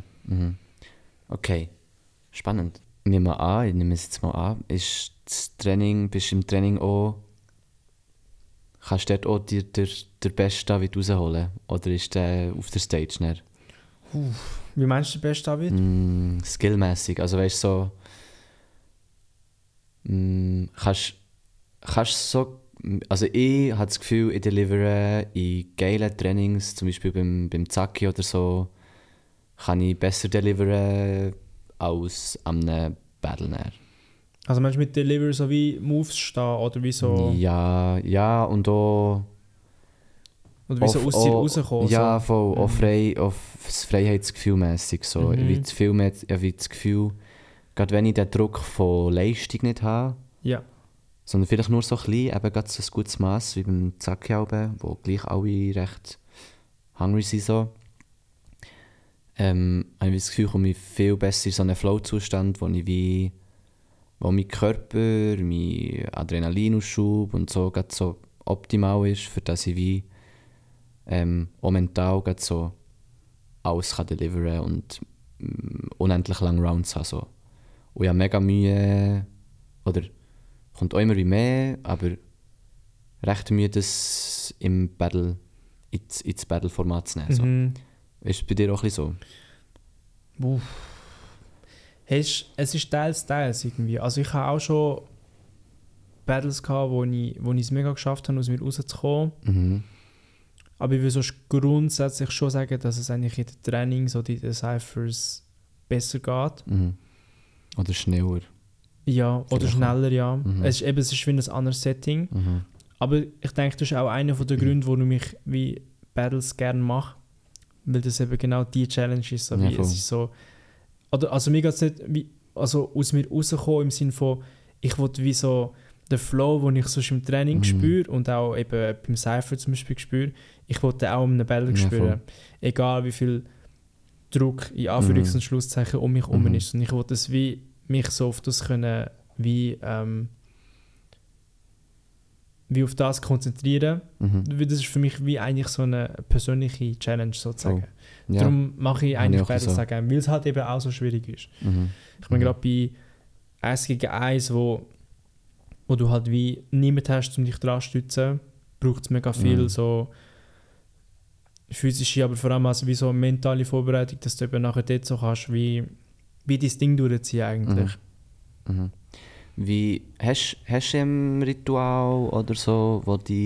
Okay, spannend. Ich nehme es jetzt mal an, bist du im Training auch, kannst du dort auch dir den besten David rausholen? Oder ist der auf der Stage nicht? Wie meinst du den besten David? Skillmäßig, also weißt du so, kannst so, also ich habe das Gefühl, ich delivere in geilen Trainings, zum Beispiel beim Zaki oder so, kann ich besser deliveren als am Battle. Also meinst du mit Deliver so wie Moves stehen oder wie so... Ja, und auch... Oder wie so aus dir rauskommen? Ja, so. Voll, auch das Freiheitsgefühl mässig so. Ich habe das Gefühl, gerade wenn ich den Druck von Leistung nicht habe, sondern vielleicht nur so klein, eben gerade so ein gutes Maß wie beim Zaki, wo gleich alle recht hungry sind so, habe ich das Gefühl, komme ich viel besser in so einen Flow-Zustand, wo mein Körper, mein Adrenalinausschub und so gerade so optimal ist, für das ich wie auch mental gerade so alles kann deliveren und unendlich lange Rounds haben. So. Und ich habe mega Mühe, oder kommt auch immer wie mehr, aber recht Mühe, das im Battle ins Battle-Format zu nehmen. So. Ist es bei dir auch ein bisschen so? Es ist teils irgendwie. Also ich habe auch schon Battles gehabt, wo ich es mega geschafft habe, aus mir rauszukommen. Mhm. Aber ich will sonst grundsätzlich schon sagen, dass es eigentlich in den Trainings oder in den Cyphers besser geht. Mhm. Oder schneller. Ja, oder Vielleicht schneller, ja. Mhm. Es ist wie ein anderes Setting. Mhm. Aber ich denke, das ist auch einer der Gründe, warum ich wie Battles gerne mache. Weil das eben genau die Challenge ist. So Ja, wie, voll. es ist so, also mir geht es nicht wie, also aus mir rauskommen im Sinne von, ich will wie so den Flow, den ich sonst im Training spüre und auch eben beim Cypher zum Beispiel spüre, ich will den auch in einem Battle spüren. Egal wie viel Druck in Anführungs- und Schlusszeichen um mich herum ist. Und ich will das wie mich so auf das können wie auf das konzentrieren. Weil das ist für mich wie eigentlich so eine persönliche Challenge sozusagen. Oh. Ja. Darum mache ich eigentlich auch Battles so. sagen, weil es halt eben auch so schwierig ist. Mhm. Ich meine, gerade bei 1 gegen 1, wo du halt wie niemand hast, um dich dran zu stützen, braucht es mega viel so physische, aber vor allem also wie so mentale Vorbereitung, dass du eben nachher dort so kannst, wie dein Ding durchziehen eigentlich. Mhm. Wie hast du ein Ritual oder so,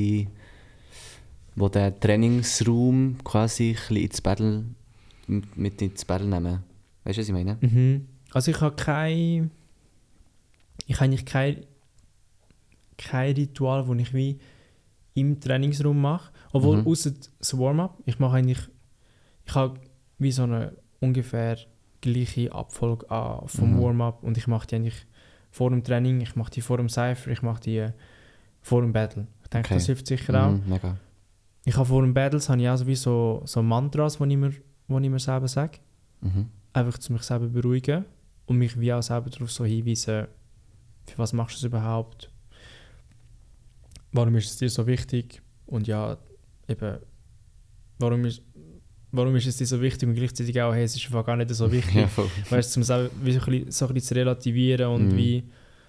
wo der Trainingsraum quasi ein bisschen ins Battle mit ins Battle nehmen? Weißt du, was ich meine? Mhm. Also ich habe eigentlich kein Ritual, das ich wie im Trainingsraum mache. Obwohl, außer das Warm-up, ich habe wie so eine ungefähr gleiche Abfolge vom Warm-up und ich mache die eigentlich vor dem Training, ich mache die vor dem Cypher, ich mache die vor dem Battle. Ich denke, das hilft sicher auch. Mega. Ich habe vor dem Battles habe ich auch so Mantras, die ich mir selber sage. Einfach zu mich selber beruhigen und mich wie auch selber darauf so hinweisen, für was machst du es überhaupt? Warum ist es dir so wichtig? Und ja, eben, warum ist es dir so wichtig und gleichzeitig auch, hey, es ist einfach gar nicht so wichtig. Ja, voll. Weißt du, um es wie so ein bisschen zu relativieren und wie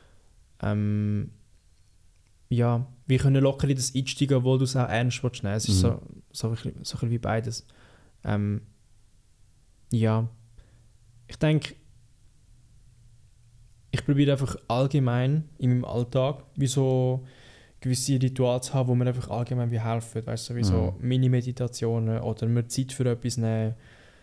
wir können locker in das einsteigen, obwohl du es auch ernst willst nehmen. Es ist so ein bisschen wie beides. Ja, ich denke, ich probiere einfach allgemein in meinem Alltag wie so gewisse Rituale zu haben, wo mir einfach allgemein wie helfen. Weißt du, wie so Mini-Meditationen oder mir Zeit für etwas nehmen.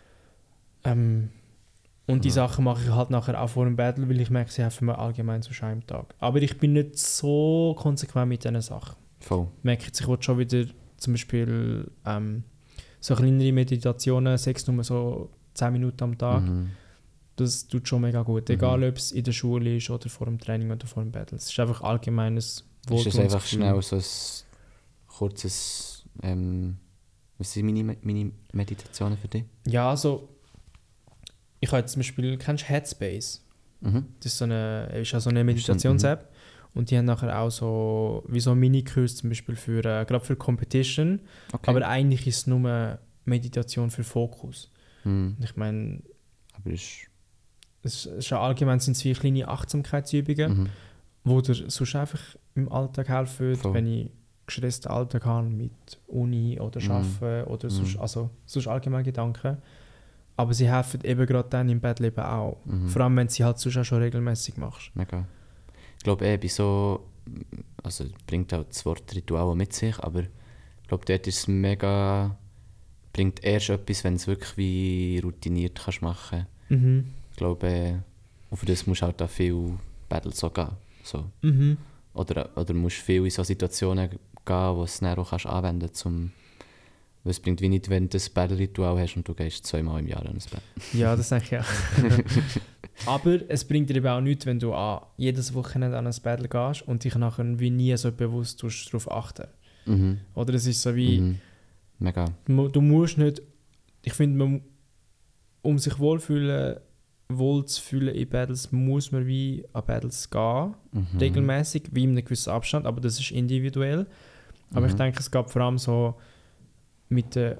Und die Sachen mache ich halt nachher auch vor dem Battle, weil ich merke, sie helfen mir allgemein so schon im Tag. Aber ich bin nicht so konsequent mit diesen Sachen. Voll. Ich merke jetzt, ich will schon wieder zum Beispiel so kleinere Meditationen, 6 nur so 10 Minuten am Tag. Das tut schon mega gut. Egal, ob es in der Schule ist oder vor dem Training oder vor dem Battle. Es ist einfach allgemeines Ist das einfach schnell so ein kurzes was sind Mini-Meditationen für dich? Ja, also ich habe jetzt zum Beispiel, kennst du Headspace? Das ist so eine Meditations-App und die haben nachher auch so wie so einen Mini-Kurs zum Beispiel für gerade für Competition, aber eigentlich ist es nur Meditation für Fokus. Und ich meine, aber es ist ja allgemein sind es wie kleine Achtsamkeitsübungen, die dir sonst einfach im Alltag helfen, wenn ich gestressten Alltag habe mit Uni oder Arbeiten oder sonst allgemein Gedanken. Aber sie helfen eben gerade dann im Battle eben auch. Vor allem, wenn du sie halt sonst auch schon regelmäßig machst. Mega. Ich glaube bei so, also bringt auch das Wort Ritual auch mit sich, aber ich glaube dort ist es mega, bringt erst etwas, wenn du es wirklich wie routiniert kannst machen. Ich glaube, und für das musst du halt auch viel Battles so gehen. So. Oder musst viel in so Situationen gehen, wo du es dann auch kannst anwenden kannst. Weil es bringt wie nicht, wenn du ein Battle-Ritual hast und du gehst 2-mal im Jahr an ein Battle. Ja, das denke ich auch. Aber es bringt dir eben auch nichts, wenn du jedes Wochenende an ein Battle gehst und dich nachher wie nie so bewusst darauf achten. Oder es ist so wie... Mega. Du musst nicht... Ich finde, um sich wohl zu fühlen in Battles, muss man wie an Battles gehen, regelmäßig, wie in einem gewissen Abstand, aber das ist individuell. Aber ich denke, es gab vor allem so mit der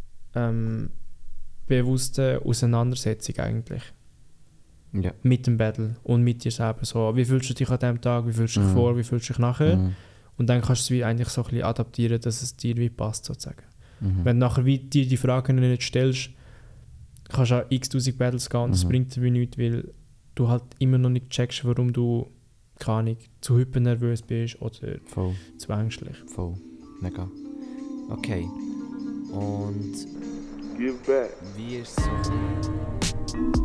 bewussten Auseinandersetzung eigentlich. Ja. Mit dem Battle und mit dir selber. So, wie fühlst du dich an diesem Tag, wie fühlst du dich vor, wie fühlst du dich nachher? Und dann kannst du es wie eigentlich so ein bisschen adaptieren, dass es dir wie passt sozusagen. Wenn du nachher dir die Fragen nicht stellst, kannst du an x-tausend Battles gehen und das bringt dir nichts, weil du halt immer noch nicht checkst, warum du, keine Ahnung, zu hypernervös bist oder zu ängstlich. Voll. Mega. Okay. Und Give back. wie ist es so?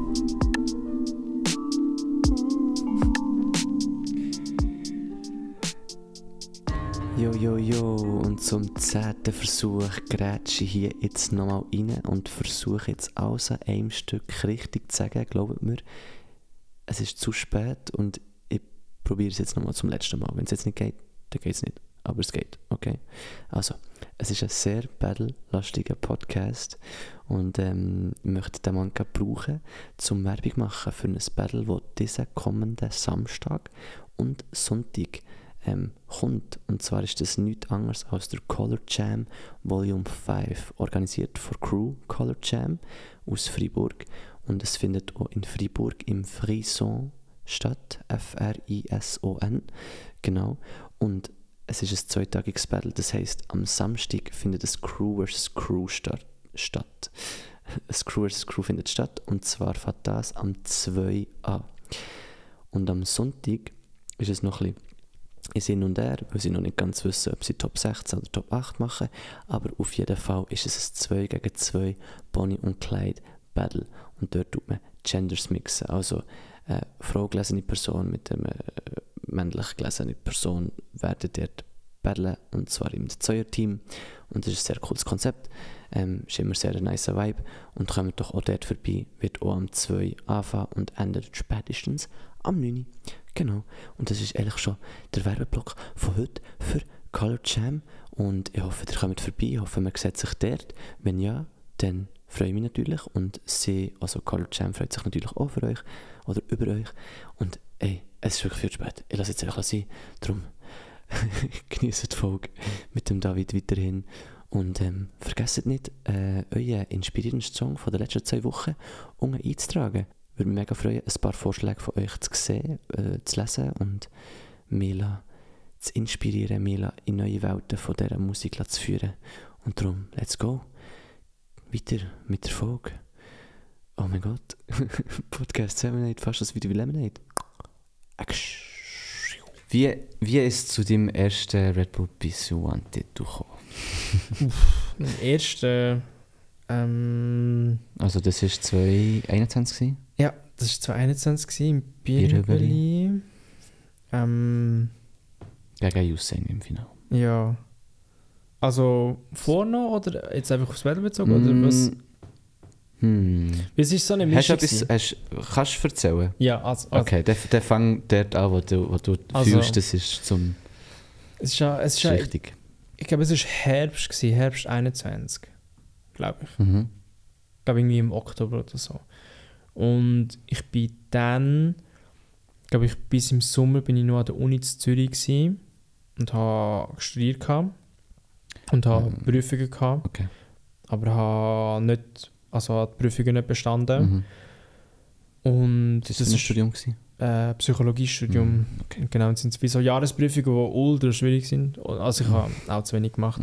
Jo, und zum 10. Versuch grätsche ich hier jetzt nochmal rein und versuche jetzt alles an einem Stück richtig zu sagen. Glaubt mir, es ist zu spät und ich probiere es jetzt nochmal zum letzten Mal. Wenn es jetzt nicht geht, dann geht es nicht. Aber es geht, okay? Also, es ist ein sehr battle-lastiger Podcast und ich möchte den Mann brauchen, zum Werbung machen für ein Battle, das diesen kommenden Samstag und Sonntag kommt. Und zwar ist das nichts anderes als der Color Jam Volume 5, organisiert von Crew Color Jam aus Freiburg. Und es findet auch in Freiburg im Frison statt, Frison, genau. Und es ist ein zweitagiges Battle, das heisst, am Samstag findet das Crew vs. Crew statt. Das Crew vs. Crew findet statt und zwar fängt das am 2 an. Und am Sonntag ist es noch ein bisschen in Hin und Her, weil sie noch nicht ganz wissen, ob sie Top 16 oder Top 8 machen. Aber auf jeden Fall ist es ein 2 gegen 2 Bonnie und Clyde Battle. Und dort tut man Genders mixen. Also eine Frau gelesene Person mit einer männlich gelesenen Person werden dort battlen. Und zwar im Zweierteam. Und das ist ein sehr cooles Konzept. Ist immer sehr ein nice Vibe. Und kommt doch auch dort vorbei. Wird auch am 2 anfangen und endet spätestens am 9. Genau. Und das ist eigentlich schon der Werbeblock von heute für Color Jam. Und ich hoffe, ihr kommt vorbei. Ich hoffe, man sieht sich dort. Wenn ja, dann freue ich mich natürlich. Und sie, also Color Jam, freut sich natürlich auch für euch oder über euch. Und ey, es ist wirklich viel zu spät. Ich lasse jetzt einfach sein. Darum genießt die Folge mit dem David weiterhin. Und vergesst nicht, euren inspirierendsten Song von den letzten 2 Wochen unten einzutragen. Würde mich mega freuen, ein paar Vorschläge von euch zu sehen, zu lesen und mich zu inspirieren, mich in neue Welten von dieser Musik zu führen. Und darum, let's go. Weiter mit der Folge. Oh mein Gott. Podcast 7 fast das Video wie Lemonade. Wie ist es zu deinem ersten Red Bull Bisou-Titel gekommen? Mein erster... Also das war 2021? Ja, das war 2021 im Bierhübeli. Gegen Usain im Finale. Ja. Also vorne oder jetzt einfach aufs Battle bezogen? Oder was? Es ist so eine Mischung. Kannst du erzählen? Ja, also okay, der fang dort an, wo du also, fühlst, das ist zum... Es ist richtig. Ich glaube, es war Herbst 21. Glaube ich. Ich glaube irgendwie im Oktober oder so. Und ich bin dann, glaube ich, bis im Sommer bin ich noch an der Uni in Zürich gewesen und habe studiert gehabt und habe Prüfungen gehabt, okay. aber habe nicht, also die Prüfungen nicht bestanden. Und das war ein Studium? Psychologiestudium. Okay. Genau, und sind wie so Jahresprüfungen, die ultra schwierig sind. Also ich habe auch zu wenig gemacht.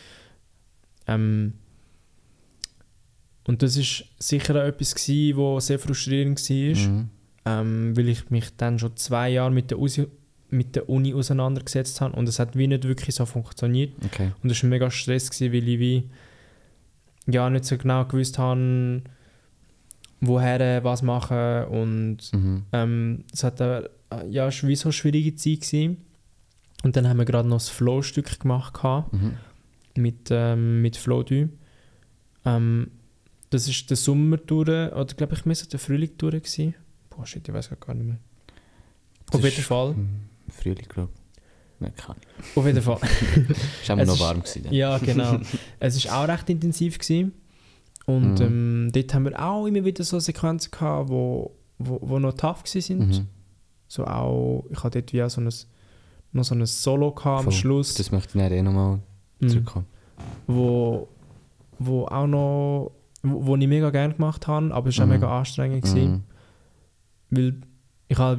Und das war sicher auch etwas, was sehr frustrierend war, weil ich mich dann schon 2 Jahre mit der Uni auseinandergesetzt habe und es hat wie nicht wirklich so funktioniert. Okay. Und das war mega Stress, weil ich wie nicht so genau gewusst habe, woher was machen und es hat ist wie so eine schwierige Zeit gewesen. Und dann haben wir gerade noch das Flow-Stück gemacht mit Flow 3. Das war der Sommer durch, oder glaube ich, der Frühling durch gewesen. Boah, shit, ich weiß gar nicht mehr. Auf jeden Fall. Frühling, glaube ich. Nein, keine Ahnung. Auf jeden Fall. Es war noch warm gewesen. Ja, genau. Es war auch recht intensiv gewesen. Und dort haben wir auch immer wieder so Sequenzen gehabt, wo noch tough waren. So auch, ich hatte dort wie auch noch so ein Solo gehabt am Schluss. Das möchte ich nachher nochmal zurückkommen. Wo auch noch, wo ich mega gerne gemacht habe, aber es war auch mega anstrengend gewesen. Weil ich halt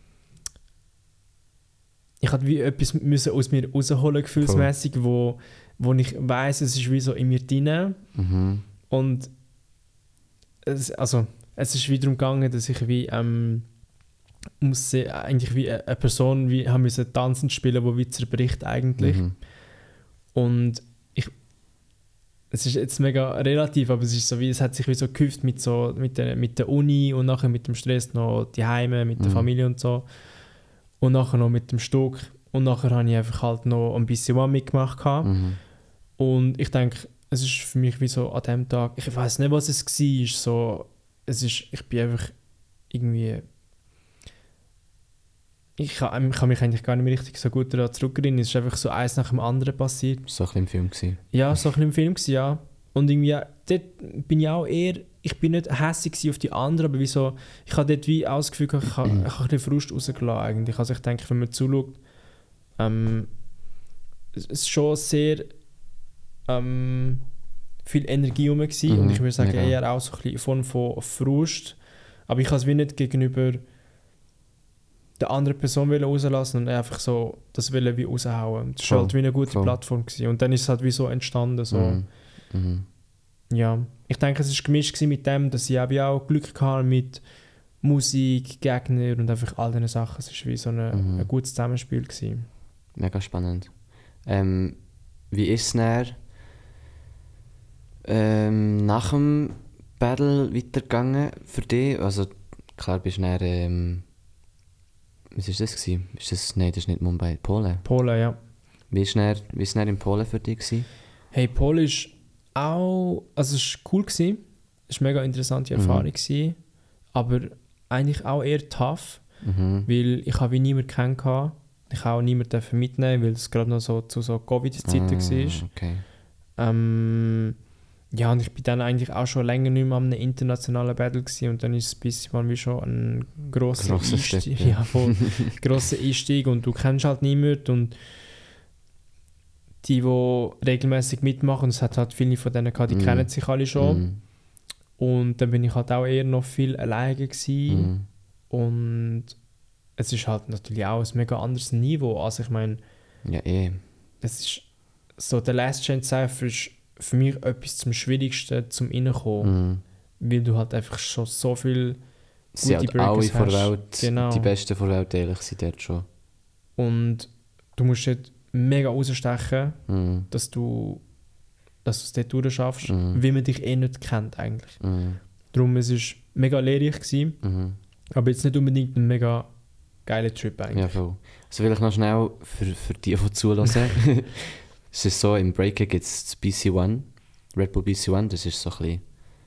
ich hatte wie etwas müssen aus mir rausholen, gefühlsmässig, wo wo ich weiss, es ist wie so in mir drin. Und es ist wiederum gegangen, dass ich wie eigentlich wie eine Person wie haben müssen tanzen spielen, die wie zerbricht eigentlich. Und es ist jetzt mega relativ, aber es ist so wie, es hat sich wie so gehäuft mit der Uni und nachher mit dem Stress noch die Heime, mit der Familie und so. Und nachher noch mit dem Stück. Und nachher habe ich einfach halt noch ein bisschen was mitgemacht. Und ich denke, es ist für mich wie so an dem Tag, ich weiß nicht, was es war, so, ich bin einfach irgendwie, ich kann mich eigentlich gar nicht mehr richtig so gut daran zurückerinnern. Es ist einfach so eins nach dem anderen passiert. So ein bisschen im Film gewesen. Ja, so ein bisschen im Film gewesen, ja. Und irgendwie, dort bin ich auch eher, ich bin nicht hässig auf die anderen, aber wieso, ich habe dort wie auch das Gefühl, ich habe ein bisschen Frust rausgelassen eigentlich. Also ich denke, wenn man zuschaut, es ist schon sehr viel Energie rum gewesen, und ich würde sagen, eher auch so ein bisschen in Form von Frust. Aber ich kann es wie nicht gegenüber der anderen Person rauslassen und einfach so das wie raushauen. Das war halt wie eine gute Plattform gewesen. Und dann ist es halt wie so entstanden. So. Ja, ich denke, es war gemischt mit dem, dass ich auch Glück hatte mit Musik, Gegner und einfach all diesen Sachen. Es war wie so ein gutes Zusammenspiel gewesen. Mega spannend. Wie ist es dann nach dem Battle weitergegangen für dich? Also klar bist du dann, was war das gewesen? Nein, das ist nicht Mumbai, Polen? Polen, ja. Wie war es dann in Polen für dich gewesen? Hey, Polen ist auch, also es war cool gewesen. Es war eine mega interessante Erfahrung gewesen, aber eigentlich auch eher tough, weil ich wie niemanden kennengelernt. Ich habe auch niemanden mitnehmen, weil es gerade noch so zu so Covid-Zeiten war. Okay. Ja, und ich bin dann eigentlich auch schon länger nicht mehr an einem internationalen Battle gewesen, und dann ist es ein bisschen wie schon ein grosser Einstieg. Ja, voll grosser Einstieg, und du kennst halt niemanden, und die regelmäßig mitmachen, es hat halt viele von denen gehabt, die kennen sich alle schon. Und dann bin ich halt auch eher noch viel alleine gewesen. Und es ist halt natürlich auch ein mega anderes Niveau. Also ich meine, ja, es ist so, der Last Chance Cypher ist für mich etwas zum Schwierigsten zum Reinkommen. Weil du halt einfach schon so viel gute Breakers alle hast. Vor Welt, genau. Die Besten vor Welt ehrlich sind dort schon. Und du musst dort mega rausstechen, dass du es dort durchschaffst, weil man dich nicht kennt eigentlich. Darum, es war mega lehrreich gewesen, aber jetzt nicht unbedingt ein mega geiler Trip eigentlich. Ja, voll. Also vielleicht noch schnell für die zulassen. Es ist so, im Breaker gibt es das BC1, Red Bull BC1, das ist so ein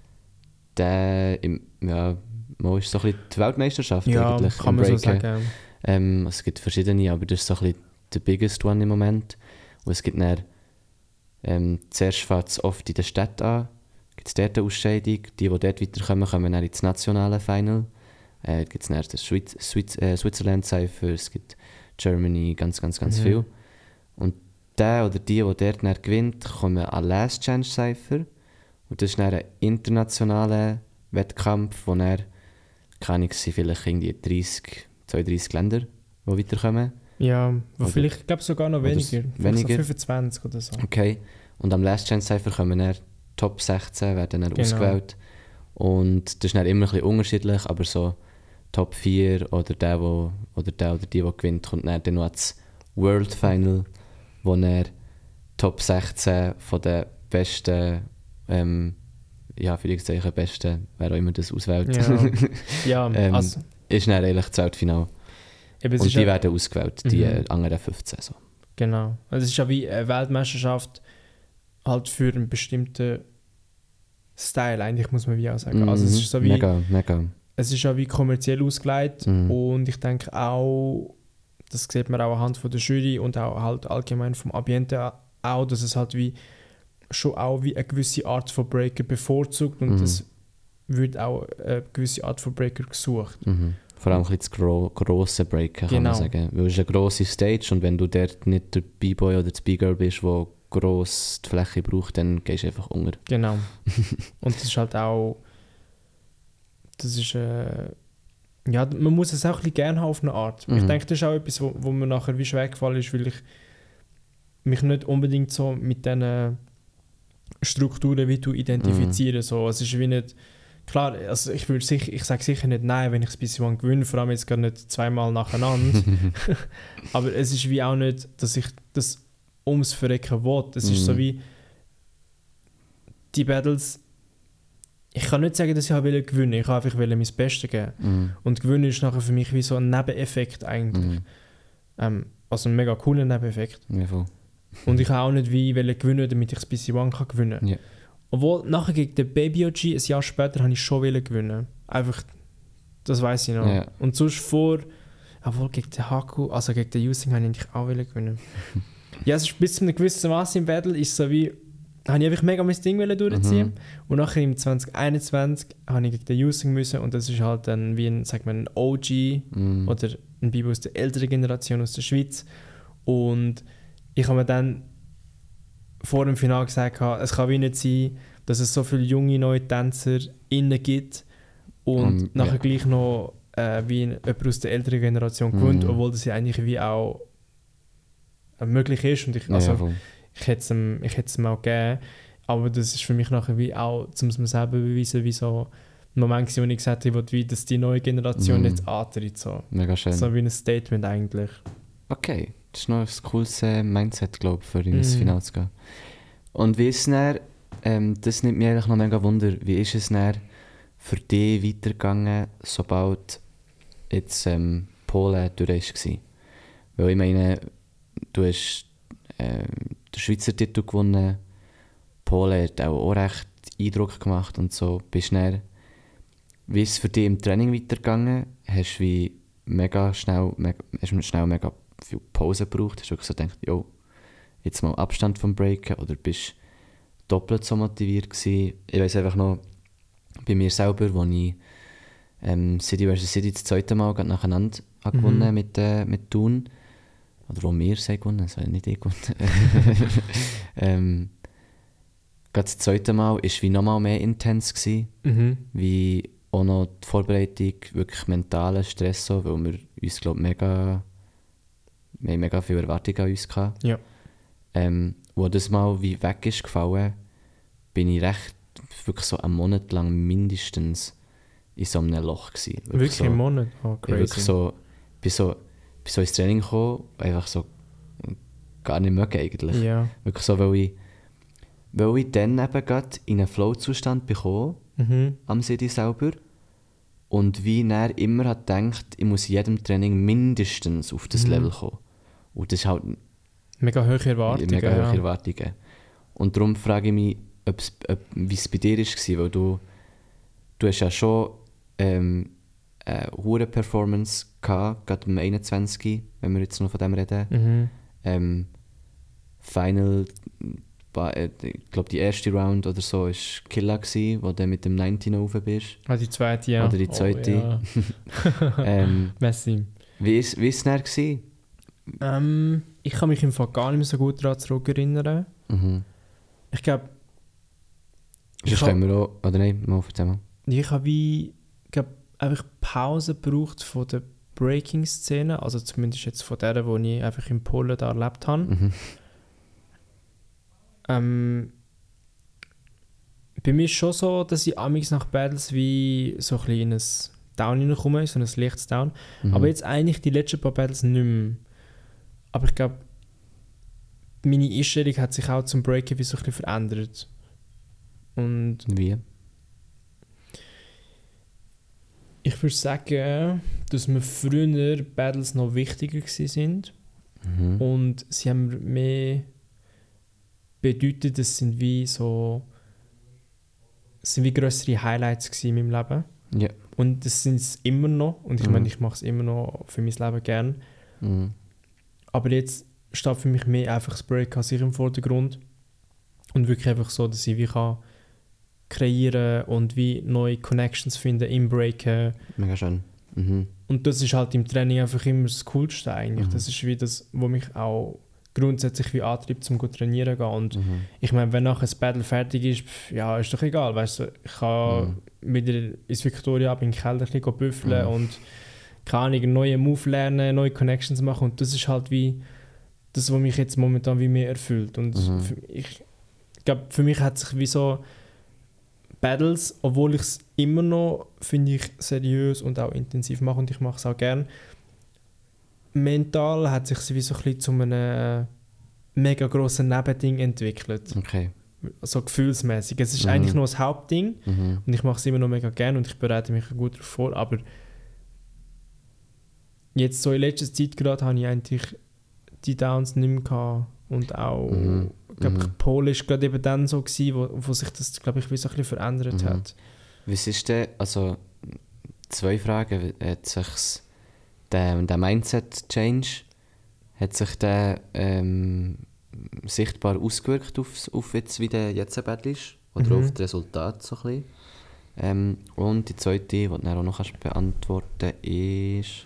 bisschen ist so ein bisschen die Weltmeisterschaft eigentlich. Ja, kann man so sagen. Es gibt verschiedene, aber das ist so ein bisschen der biggest one im Moment. Und es gibt dann, zuerst fängt es oft in der Stadt an, gibt es dort eine Ausscheidung, die dort weiterkommen, kommen dann ins nationale Final. Gibt es dann das Switzerland Cypher, es gibt Germany, ganz viel. Und der oder die dort dann gewinnt, kommen an Last Chance Cypher. Und das ist dann ein internationaler Wettkampf, wo dann, keine Ahnung, vielleicht irgendwie 32 Länder, die weiterkommen. Ja, vielleicht glaube sogar noch weniger. So 25 oder so. Okay. Und am Last Chance Cypher kommen dann Top 16, werden dann ausgewählt. Und das ist dann immer ein bisschen unterschiedlich, aber so Top 4 oder der oder die gewinnt, kommt dann noch das World Final, wo dann Top 16 von den besten, besten, wer auch immer das auswählt, also, ist dann eigentlich das Weltfinale. Und die werden ausgewählt, die anderen 15. So. Genau. Also es ist ja wie eine Weltmeisterschaft halt für einen bestimmten Style, eigentlich muss man wie auch sagen. Also es ist so wie, mega. Es ist ja wie kommerziell ausgelegt, und ich denke auch, das sieht man auch anhand von der Jury und auch halt allgemein vom Ambiente auch, dass es halt wie schon auch wie eine gewisse Art von Breaker bevorzugt, und es wird auch eine gewisse Art von Breaker gesucht. Vor allem ein bisschen das grosse Breaker, kann man sagen. Weil es ist eine grosse Stage, und wenn du dort nicht der B-Boy oder das B-Girl bist, der gross die Fläche braucht, dann gehst du einfach unter. Genau. Und das ist halt auch, das ist, ja, man muss es auch ein bisschen gerne haben auf eine Art. Ich denke, das ist auch etwas, wo mir nachher wie schwer gefallen ist, weil mich nicht unbedingt so mit diesen Strukturen wie du identifizieren. So, es ist wie nicht... Klar, also ich sage sicher nicht nein, wenn ich es bis One gewinne, vor allem jetzt gar nicht zweimal nacheinander. Aber es ist wie auch nicht, dass ich das ums Verrecken will. Es ist so wie die Battles. Ich kann nicht sagen, dass ich gewinnen wollte. Ich wollte einfach mein Bestes geben. Und gewinnen ist nachher für mich wie so ein Nebeneffekt eigentlich. Also ein mega cooler Nebeneffekt. Ja, voll. Und ich habe auch nicht wie gewinnen, damit ich es bis One kann gewinnen. Ja. Obwohl, nachher gegen den Baby OG, ein Jahr später, habe ich schon gewinnen. Einfach, das weiß ich noch. Ja. Und sonst obwohl gegen den Haku, also gegen den Using, habe ich auch gewinnen. Ja, es ist bis zu einem gewissen Maß im Battle, ist so wie, habe ich einfach mega mein Ding durchziehen. Und nachher im 2021 habe ich gegen den Using müssen und das ist halt dann wie ein OG oder ein Bibo aus der älteren Generation aus der Schweiz. Und ich habe mir dann vor dem Finale gesagt, es kann wie nicht sein, dass es so viele junge neue Tänzer innen gibt und nachher gleich noch wie jemand aus der älteren Generation gewinnt, obwohl das ja eigentlich wie auch möglich ist. Und ich hätte es ihm auch gegeben, aber das ist für mich nachher wie auch, um es mir selber beweisen, wie so ein Moment, wo ich gesagt habe, wie dass die neue Generation jetzt antritt. So. Mega schön. So wie ein Statement eigentlich. Okay, das ist noch ein cooles Mindset, glaube ich, für in das Finale zu gehen. Und wie ist es dann, das nimmt mich eigentlich noch mega Wunder, wie ist es dann für dich weitergegangen, sobald jetzt Polen durch war? Weil ich meine, du hast den Schweizer Titel gewonnen, Polen hat auch recht Eindruck gemacht und so. Wie ist es für dich im Training weitergegangen? Hast du mega schnell mega viel Pause gebraucht? Hast du so gedacht, jo, jetzt mal Abstand vom Breaken, oder bist du doppelt so motiviert gewesen? Ich weiss einfach noch, bei mir selber, als ich City vs. City das zweite Mal nacheinander gewonnen mit Thun, oder wo wir sie gewonnen, das nicht ich gewonnen. Gerade das zweite Mal war wie nochmal mehr intens gewesen, wie auch noch die Vorbereitung, wirklich mentalen Stress, so, weil wir uns, glaube ich, wir haben mega viele Erwartungen an uns gehabt. Ja. Wo das mal wie weg ist gefallen, bin ich wirklich so einen Monat lang mindestens in so einem Loch gewesen. Wirklich so, einen Monat? Oh, crazy. Wirklich so, bin so ins Training gekommen, einfach so gar nicht mögen eigentlich. Ja. Wirklich so, weil ich dann eben gerade in einen Flow-Zustand bekomme, am City selber, und wie er immer hat gedacht, ich muss in jedem Training mindestens auf das Level kommen. Und das ist halt mega hohe Erwartungen. Und darum frage ich mich, wie es bei dir war, weil du hast ja schon eine hohe Performance gehabt, gerade um 21, wenn wir jetzt noch von dem reden. Final, ich glaube die erste Round oder so war Killer, wo du mit dem 19 rauf bist. Ah, die zweite, ja. Oder die zweite. Oh, ja. Messi. Wie war es dann? Ich kann mich im Fall gar nicht mehr so gut daran zurückerinnern. Ich glaube... Sonst können wir auch... Oder nein, mal erzähl mal. Ich habe einfach Pause gebraucht von der Breaking-Szene, also zumindest jetzt von der, die ich einfach in Polen da erlebt habe. Bei mir ist schon so, dass ich amigs nach Battles wie so ein bisschen in ein Down hineinkomme, so ein leichtes Down. Aber jetzt eigentlich die letzten paar Battles nicht mehr. Aber ich glaube, meine Einstellung hat sich auch zum Breaken wie so ein bisschen verändert. Und wie? Ich würde sagen, dass mir früher Battles noch wichtiger waren. Und sie haben mehr bedeutet, es sind wie grössere Highlights in meinem Leben. Ja. Und das sind es immer noch. Und ich meine, ich mache es immer noch für mein Leben gern. Aber jetzt steht für mich mehr einfach das Break an sich im Vordergrund. Und wirklich einfach so, dass ich wie kann kreieren und wie neue Connections finden im Breaken. Mega schön. Und das ist halt im Training einfach immer das Coolste eigentlich. Das ist wie das, was mich auch grundsätzlich wie antreibt, zum gut trainieren gehen. Und ich meine, wenn nachher das Battle fertig ist, ja, ist doch egal, weißt du, ich kann wieder ins Victoria in den Keller ein bisschen büffeln und kann einen neuen Move lernen, neue Connections machen, und das ist halt wie das, was mich jetzt momentan wie mehr erfüllt. Und ich glaube, für mich hat sich wie so Battles, obwohl ich es immer noch, finde ich, seriös und auch intensiv mache und ich mache es auch gern, mental hat sich wie so ein bisschen zu einem mega grossen Nebending entwickelt. Okay. So gefühlsmäßig. Es ist eigentlich nur das Hauptding und ich mache es immer noch mega gern und ich bereite mich gut darauf vor, aber jetzt so in letzter Zeit gerade habe ich eigentlich die Downs nicht mehr gehabt und auch, glaube ich, Polish gerade eben dann so gewesen, wo sich das, glaube ich, wie so ein bisschen verändert hat. Was ist denn, also 2 Fragen, hat sich der Mindset-Change, hat sich der sichtbar ausgewirkt auf jetzt, wie der jetzt ein Battle ist? Oder auf das Resultat so ein bisschen? Und die zweite, die du dann auch noch beantworten kannst, ist,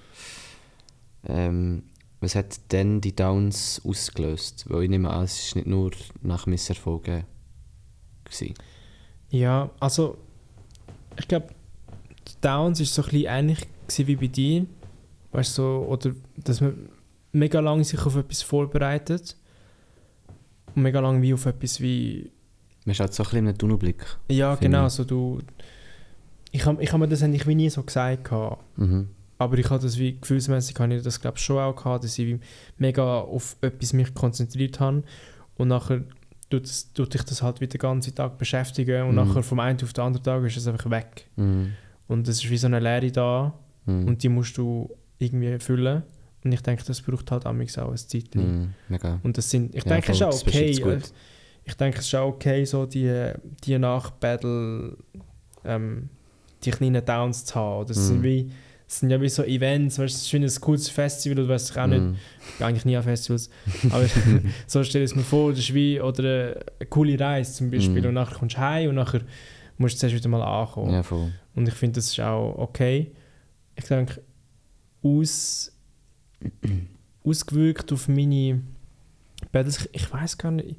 was hat denn die Downs ausgelöst? Weil ich nehme an, es war nicht nur nach Misserfolgen gewesen. Ja, also ich glaube, die Downs war so ein bisschen ähnlich wie bei dir. Weißt du, so, oder dass man mega lange sich auf etwas vorbereitet und mega lange wie auf etwas wie... Man schaut so ein bisschen in einen Tunnelblick. Ja, genau. So ich hab mir das eigentlich wie nie so gesagt. Aber ich hatte das wie gefühlsmäßig, habe ich das glaube schon auch gehabt, dass ich mega auf etwas mich konzentriert habe und nachher tut dich das halt wieder den ganzen Tag beschäftigen und nachher vom einen auf den anderen Tag ist es einfach weg. Und es ist wie so eine Leere da und die musst du irgendwie füllen. Und ich denke, das braucht halt auch ein Zeitchen. Und das sind, ich denke, es ist auch okay. Ich denke, es ist auch okay, so die Nach-Battle die kleinen Downs zu haben. Das sind ja wie so Events, weißt, es ist wie ein cooles Festival, du weißt auch nicht, eigentlich nie an Festivals, aber so stell ich es mir vor, das ist wie, oder eine coole Reise zum Beispiel und nachher kommst du heim und nachher musst du zuerst wieder mal ankommen. Ja, voll. Und ich finde, das ist auch okay. Ich denke, ausgewirkt auf meine Battles, ich weiß gar nicht.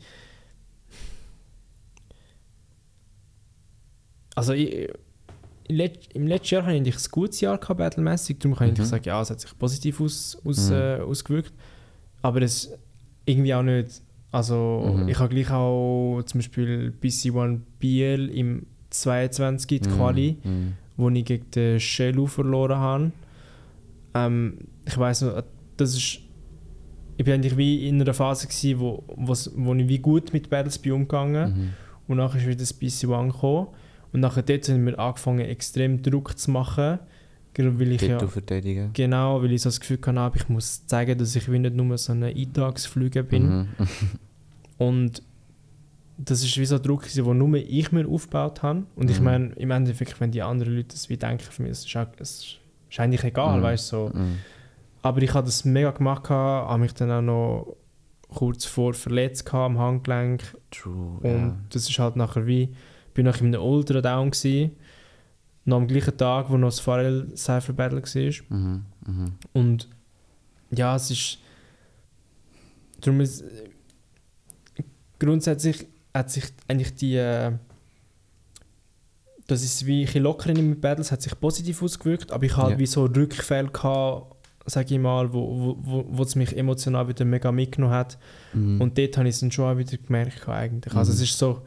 Also im letzten Jahr hatte ich ein gutes Jahr gehabt, battlemässig, darum kann ich sagen, ja, es hat sich positiv ausgewirkt. Aber es irgendwie auch nicht. Also ich habe gleich auch zum Beispiel BC1 BL im 22 die Quali, wo ich gegen den Shelu verloren habe. Ich weiss noch, ich bin eigentlich wie in einer Phase gewesen, wo ich wie gut mit Battles bin umgegangen und nachher ist wieder das BC1 gekommen. Und nachher dort haben wir angefangen, extrem Druck zu machen. Weil ich genau, weil ich so das Gefühl hatte, ich muss zeigen, dass ich wie nicht nur so ein Eintagsflüger bin. Und das ist wie so ein Druck, den nur ich mir aufgebaut habe. Und ich meine, im Endeffekt, wenn die anderen Leute das wie denken, für mich, es ist eigentlich egal, weißt du. So. Aber ich habe das mega gemacht, habe mich dann auch noch kurz vor verletzt am Handgelenk. True, und das ist halt nachher wie... Ich war noch in einem Ultra Down gewesen, noch am gleichen Tag, wo noch das Pharrell Cypher Battle war. Und ja, es ist... Darum ist... Grundsätzlich hat sich eigentlich die... dass es wie ein bisschen lockerer mit Battles hat sich positiv ausgewirkt, aber ich hatte wie so Rückfälle gehabt, sage ich mal, wo es mich emotional wieder mega mitgenommen hat. Und dort habe ich es dann schon auch wieder gemerkt eigentlich. Also es ist so...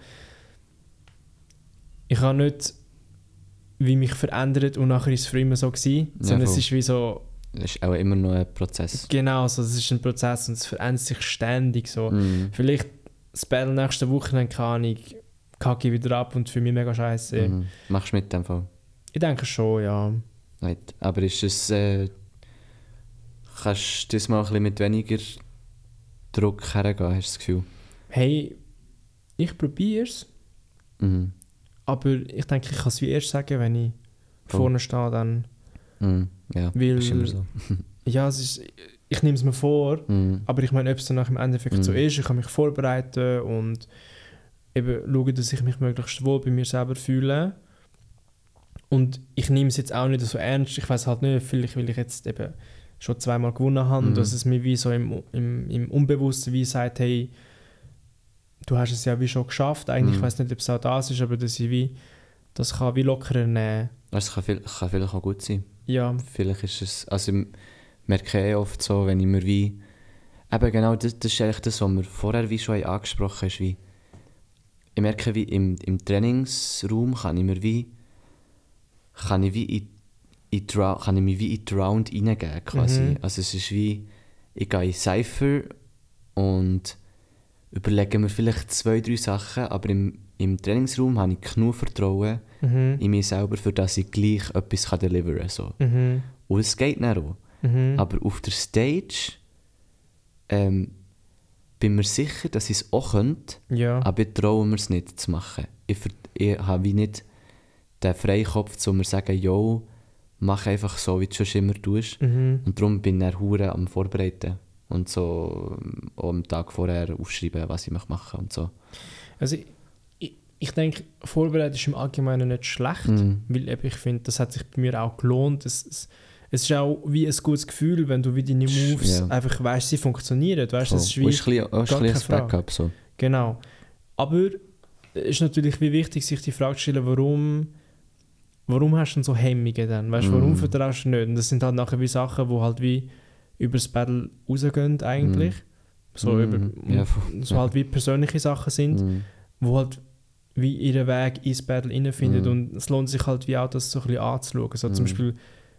Ich habe nicht wie mich verändert und nachher ist es für immer so gewesen, sondern es ist wie so... Es ist auch immer noch ein Prozess. Genau, also es ist ein Prozess und es verändert sich ständig so. Vielleicht das Battle nächste Woche, dann kann ich kacke wieder ab und für mich mega scheiße. Machst du mit dem Fall? Ich denke schon, ja. Right. Aber ist es... kannst du das mal ein bisschen mit weniger Druck hergehen, hast du das Gefühl? Hey, ich probiere es. Aber ich denke, ich kann es wie erst sagen, wenn ich vorne stehe, dann... Ja, weil, ist immer so. Ja, es ist, ich nehme es mir vor, aber ich meine, ob es dann nach im Endeffekt so ist, ich kann mich vorbereiten und eben schauen, dass ich mich möglichst wohl bei mir selber fühle. Und ich nehme es jetzt auch nicht so ernst, ich weiß halt nicht, vielleicht weil ich jetzt eben schon 2-mal gewonnen habe, dass es mir wie so im Unbewussten wie sagt, hey, du hast es ja wie schon geschafft. Eigentlich, ich weiß nicht, ob es auch das ist, aber dass ich das kann wie lockerer nehmen. Das kann vielleicht auch gut sein. Ja. Vielleicht ist es... Also ich merke oft so, wenn ich mir wie Eben genau, das ist eigentlich das, was wir vorher wie schon angesprochen haben. Wie, ich merke, wie im Trainingsraum kann ich mich wie in die Round reingeben quasi. Mhm. Also es ist wie, ich gehe in Cypher und überlege mir vielleicht 2-3 Sachen, aber im Trainingsraum habe ich genug Vertrauen in mich selber, für dass ich gleich etwas deliveren kann. So. Mhm. Und es geht nicht auch. Mhm. Aber auf der Stage bin mir sicher, dass ich es auch könnte, Ja. aber ich traue mir es nicht zu machen. Ich habe wie nicht den Freikopf, um mir zu sagen, yo, mach einfach so, wie du schon immer tust. Mhm. Und darum bin ich hure am Vorbereiten und so auch am Tag vorher aufschreiben, was ich machen möchte und so. Also ich denke, Vorbereitung ist im Allgemeinen nicht schlecht, weil eben ich finde, das hat sich bei mir auch gelohnt. Es ist auch wie ein gutes Gefühl, wenn du wie deine Moves einfach weißt, sie funktionieren. Weißt, das ist wie ist ein bisschen Backup. So. Genau. Aber es ist natürlich wie wichtig, sich die Frage zu stellen, warum hast du denn so Hemmungen dann? Weißt, warum vertraust du nicht? Und das sind halt nachher wie Sachen, die halt wie über das Battle rausgehen eigentlich. So halt wie persönliche Sachen sind, wo halt wie ihren Weg ins Battle reinfinden. Und es lohnt sich halt wie auch, das so ein bisschen anzuschauen. So zum Beispiel,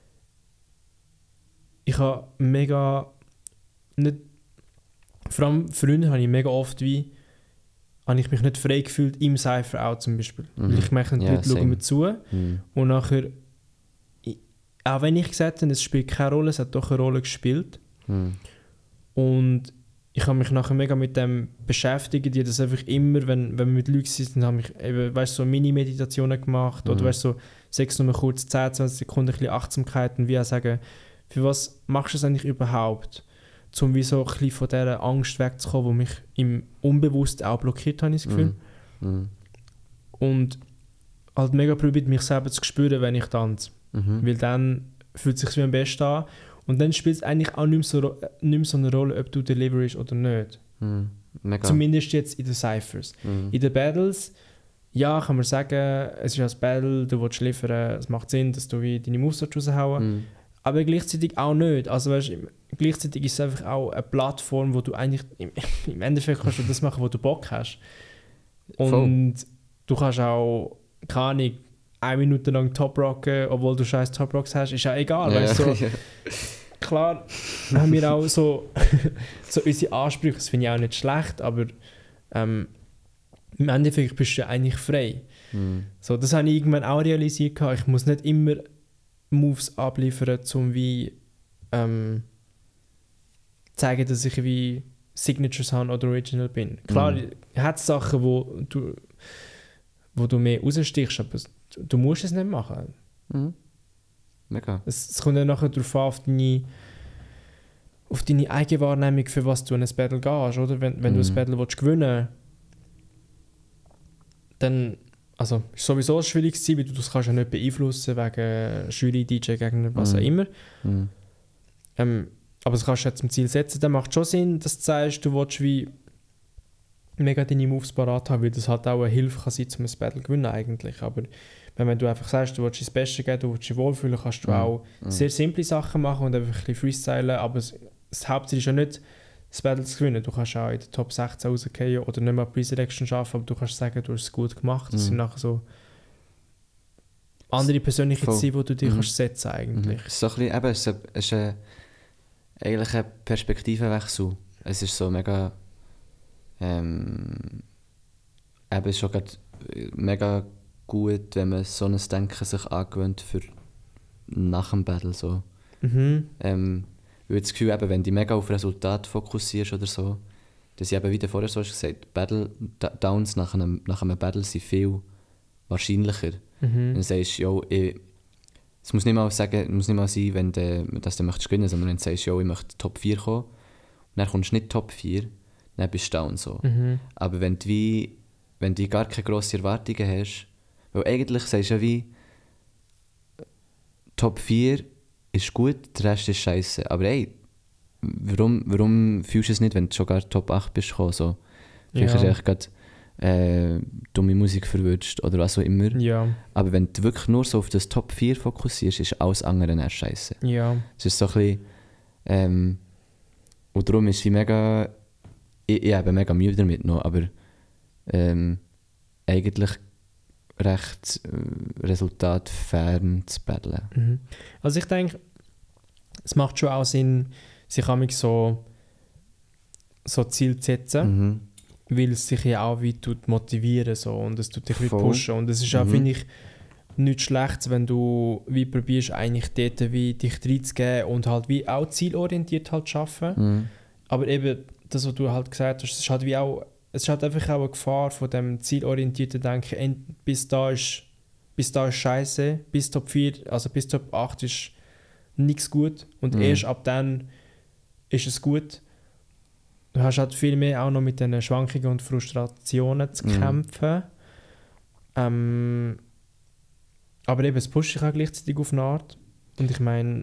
ich habe mega nicht, vor allem früher habe ich mega oft wie, habe ich mich nicht frei gefühlt im Cypher auch zum Beispiel. Weil ich merke, die Leute schauen mir zu und nachher, auch wenn ich gesagt habe, es spielt keine Rolle, es hat doch eine Rolle gespielt. Und ich habe mich nachher mega mit dem beschäftigt, die das einfach immer, wenn wir mit Leuten sind, habe ich eben, weißt, so Mini-Meditationen gemacht oder weißt, so 6 nur kurz 10-20 Sekunden ein bisschen Achtsamkeit und wie auch sagen, für was machst du es eigentlich überhaupt? Um wie so ein bisschen von dieser Angst wegzukommen, die mich im Unbewussten auch blockiert, habe ich das Gefühl. Und halt mega probiert, mich selber zu spüren, wenn ich tanze. Weil dann fühlt es sich wie am besten an. Und dann spielt es eigentlich auch nicht mehr so eine Rolle, ob du deliverst oder nicht. Zumindest jetzt in den Cyphers. In den Battles, ja, kann man sagen, es ist ein Battle, du willst liefern, es macht Sinn, dass du wie deine Moves raushauen. Aber gleichzeitig auch nicht. Also weißt, gleichzeitig ist es einfach auch eine Plattform, wo du eigentlich im Endeffekt kannst du das machen, wo du Bock hast. Und du kannst auch, keine Ahnung, 1 Minute lang Top-Rocken, obwohl du scheiß Top-Rocks hast, ist ja egal. Ja, weißt, so. Klar haben wir auch so unsere Ansprüche, das finde ich auch nicht schlecht, aber im Endeffekt bist du ja eigentlich frei. So, das habe ich irgendwann auch realisiert. Ich muss nicht immer Moves abliefern, um wie zeigen, dass ich wie Signatures habe oder Original bin. Klar, hat es Sachen, wo du mehr rausstichst, aber du musst es nicht machen. Mega. Es kommt ja nachher darauf an, auf deine Eigenwahrnehmung, für was du in ein Battle gehst, oder? Wenn du ein Battle gewinnen willst, dann also ist sowieso schwierig gewesen, weil du das kannst ja nicht beeinflussen wegen Jury, DJ, Gegner, was auch immer. Aber das kannst du ja zum Ziel setzen. Dann macht es schon Sinn, dass du sagst, du willst wie mega deine Moves parat haben, weil das halt auch eine Hilfe kann sein, um ein Battle zu gewinnen eigentlich. Aber wenn du einfach sagst, du willst das Beste geben, du willst dich wohlfühlen, kannst du auch sehr simple Sachen machen und einfach ein bisschen freestylen, aber das Hauptziel ist ja nicht, das Battle zu gewinnen. Du kannst auch in der Top 16 rausgehen oder nicht mal Pre-Selection schaffen, aber du kannst sagen, du hast es gut gemacht. Das sind nachher so andere persönliche Ziele, die du dir kannst setzen eigentlich. So ein bisschen, eben, es ist eigentlich ein Perspektivenwechsel. Es ist so mega eben schon mega gut, wenn man so ein Denken sich angewöhnt für nach dem Battle so. Ich habe das Gefühl, eben, wenn du mega auf Resultat fokussierst oder so, dass ich eben, wie du vorher so hast gesagt, Battle Downs nach einem Battle sind viel wahrscheinlicher. Wenn du sagst, yo, es muss nicht mal sein, wenn du möchtest gewinnen, sondern wenn du sagst, yo, ich möchte Top 4 kommen, und dann kommst du nicht Top 4, dann bist du down so. Aber wenn du gar keine grossen Erwartungen hast, weil eigentlich sagst du ja wie, Top 4 ist gut, der Rest ist scheiße. Aber ey, warum fühlst du es nicht, wenn du schon gar Top 8 bist gekommen? So? Vielleicht hast du eigentlich gerade dumme Musik verwünscht oder was auch immer. Ja. Aber wenn du wirklich nur so auf das Top 4 fokussierst, ist alles andere dann scheiße. Ja. Es ist so ein bisschen, Und darum ist sie mega... Ich habe mega Mühe damit noch, aber eigentlich recht resultatfern zu paddeln. Mhm. Also ich denke, es macht schon auch Sinn, sich so Ziele zu setzen, weil es sich ja auch wie motivieren so, und es tut dich wie pushen. Und es ist auch, finde ich, nichts Schlechtes, wenn du wie probierst, eigentlich dort wie dich reinzugeben und halt wie auch zielorientiert halt zu arbeiten. Aber eben, das, was du halt gesagt hast, es ist halt wie auch, es ist halt einfach auch eine Gefahr von dem zielorientierten Denken, bis da ist scheiße, bis Top 4, also bis Top 8 ist nichts gut und erst ab dann ist es gut. Du hast halt viel mehr auch noch mit diesen Schwankungen und Frustrationen zu kämpfen. Aber eben, es pusht dich auch gleichzeitig auf eine Art. Und ich meine,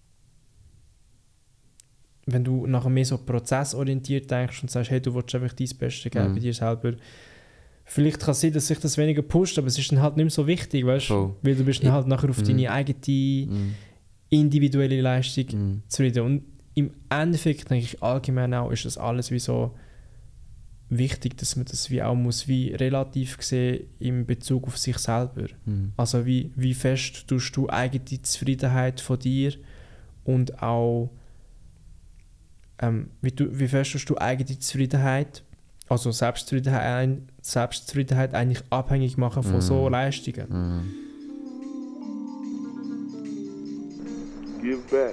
wenn du nachher mehr so prozessorientiert denkst und sagst, hey, du willst einfach dein Bestes geben bei dir selber, vielleicht kann es sein, dass sich das weniger pusht, aber es ist dann halt nicht mehr so wichtig, weißt du? Weil du bist dann halt nachher auf deine eigene individuelle Leistung zufrieden. Und im Endeffekt denke ich allgemein auch, ist das alles wie so wichtig, dass man das wie auch muss wie relativ sehen in Bezug auf sich selber. Also wie fest tust du eigene Zufriedenheit von dir und auch wie fest tust du eigene Zufriedenheit, also Selbstzufriedenheit eigentlich abhängig machen von so Leistungen. Give back.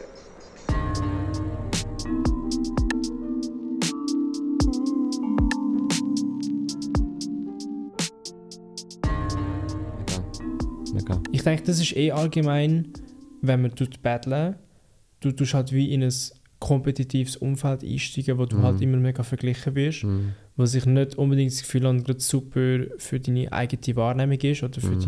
Mega. Ich denke, das ist allgemein, wenn man battlen, du tust halt wie in ein kompetitives Umfeld einsteigen, wo du halt immer mega verglichen wirst, was ich nicht unbedingt das Gefühl habe, gerade super für deine eigene Wahrnehmung ist oder für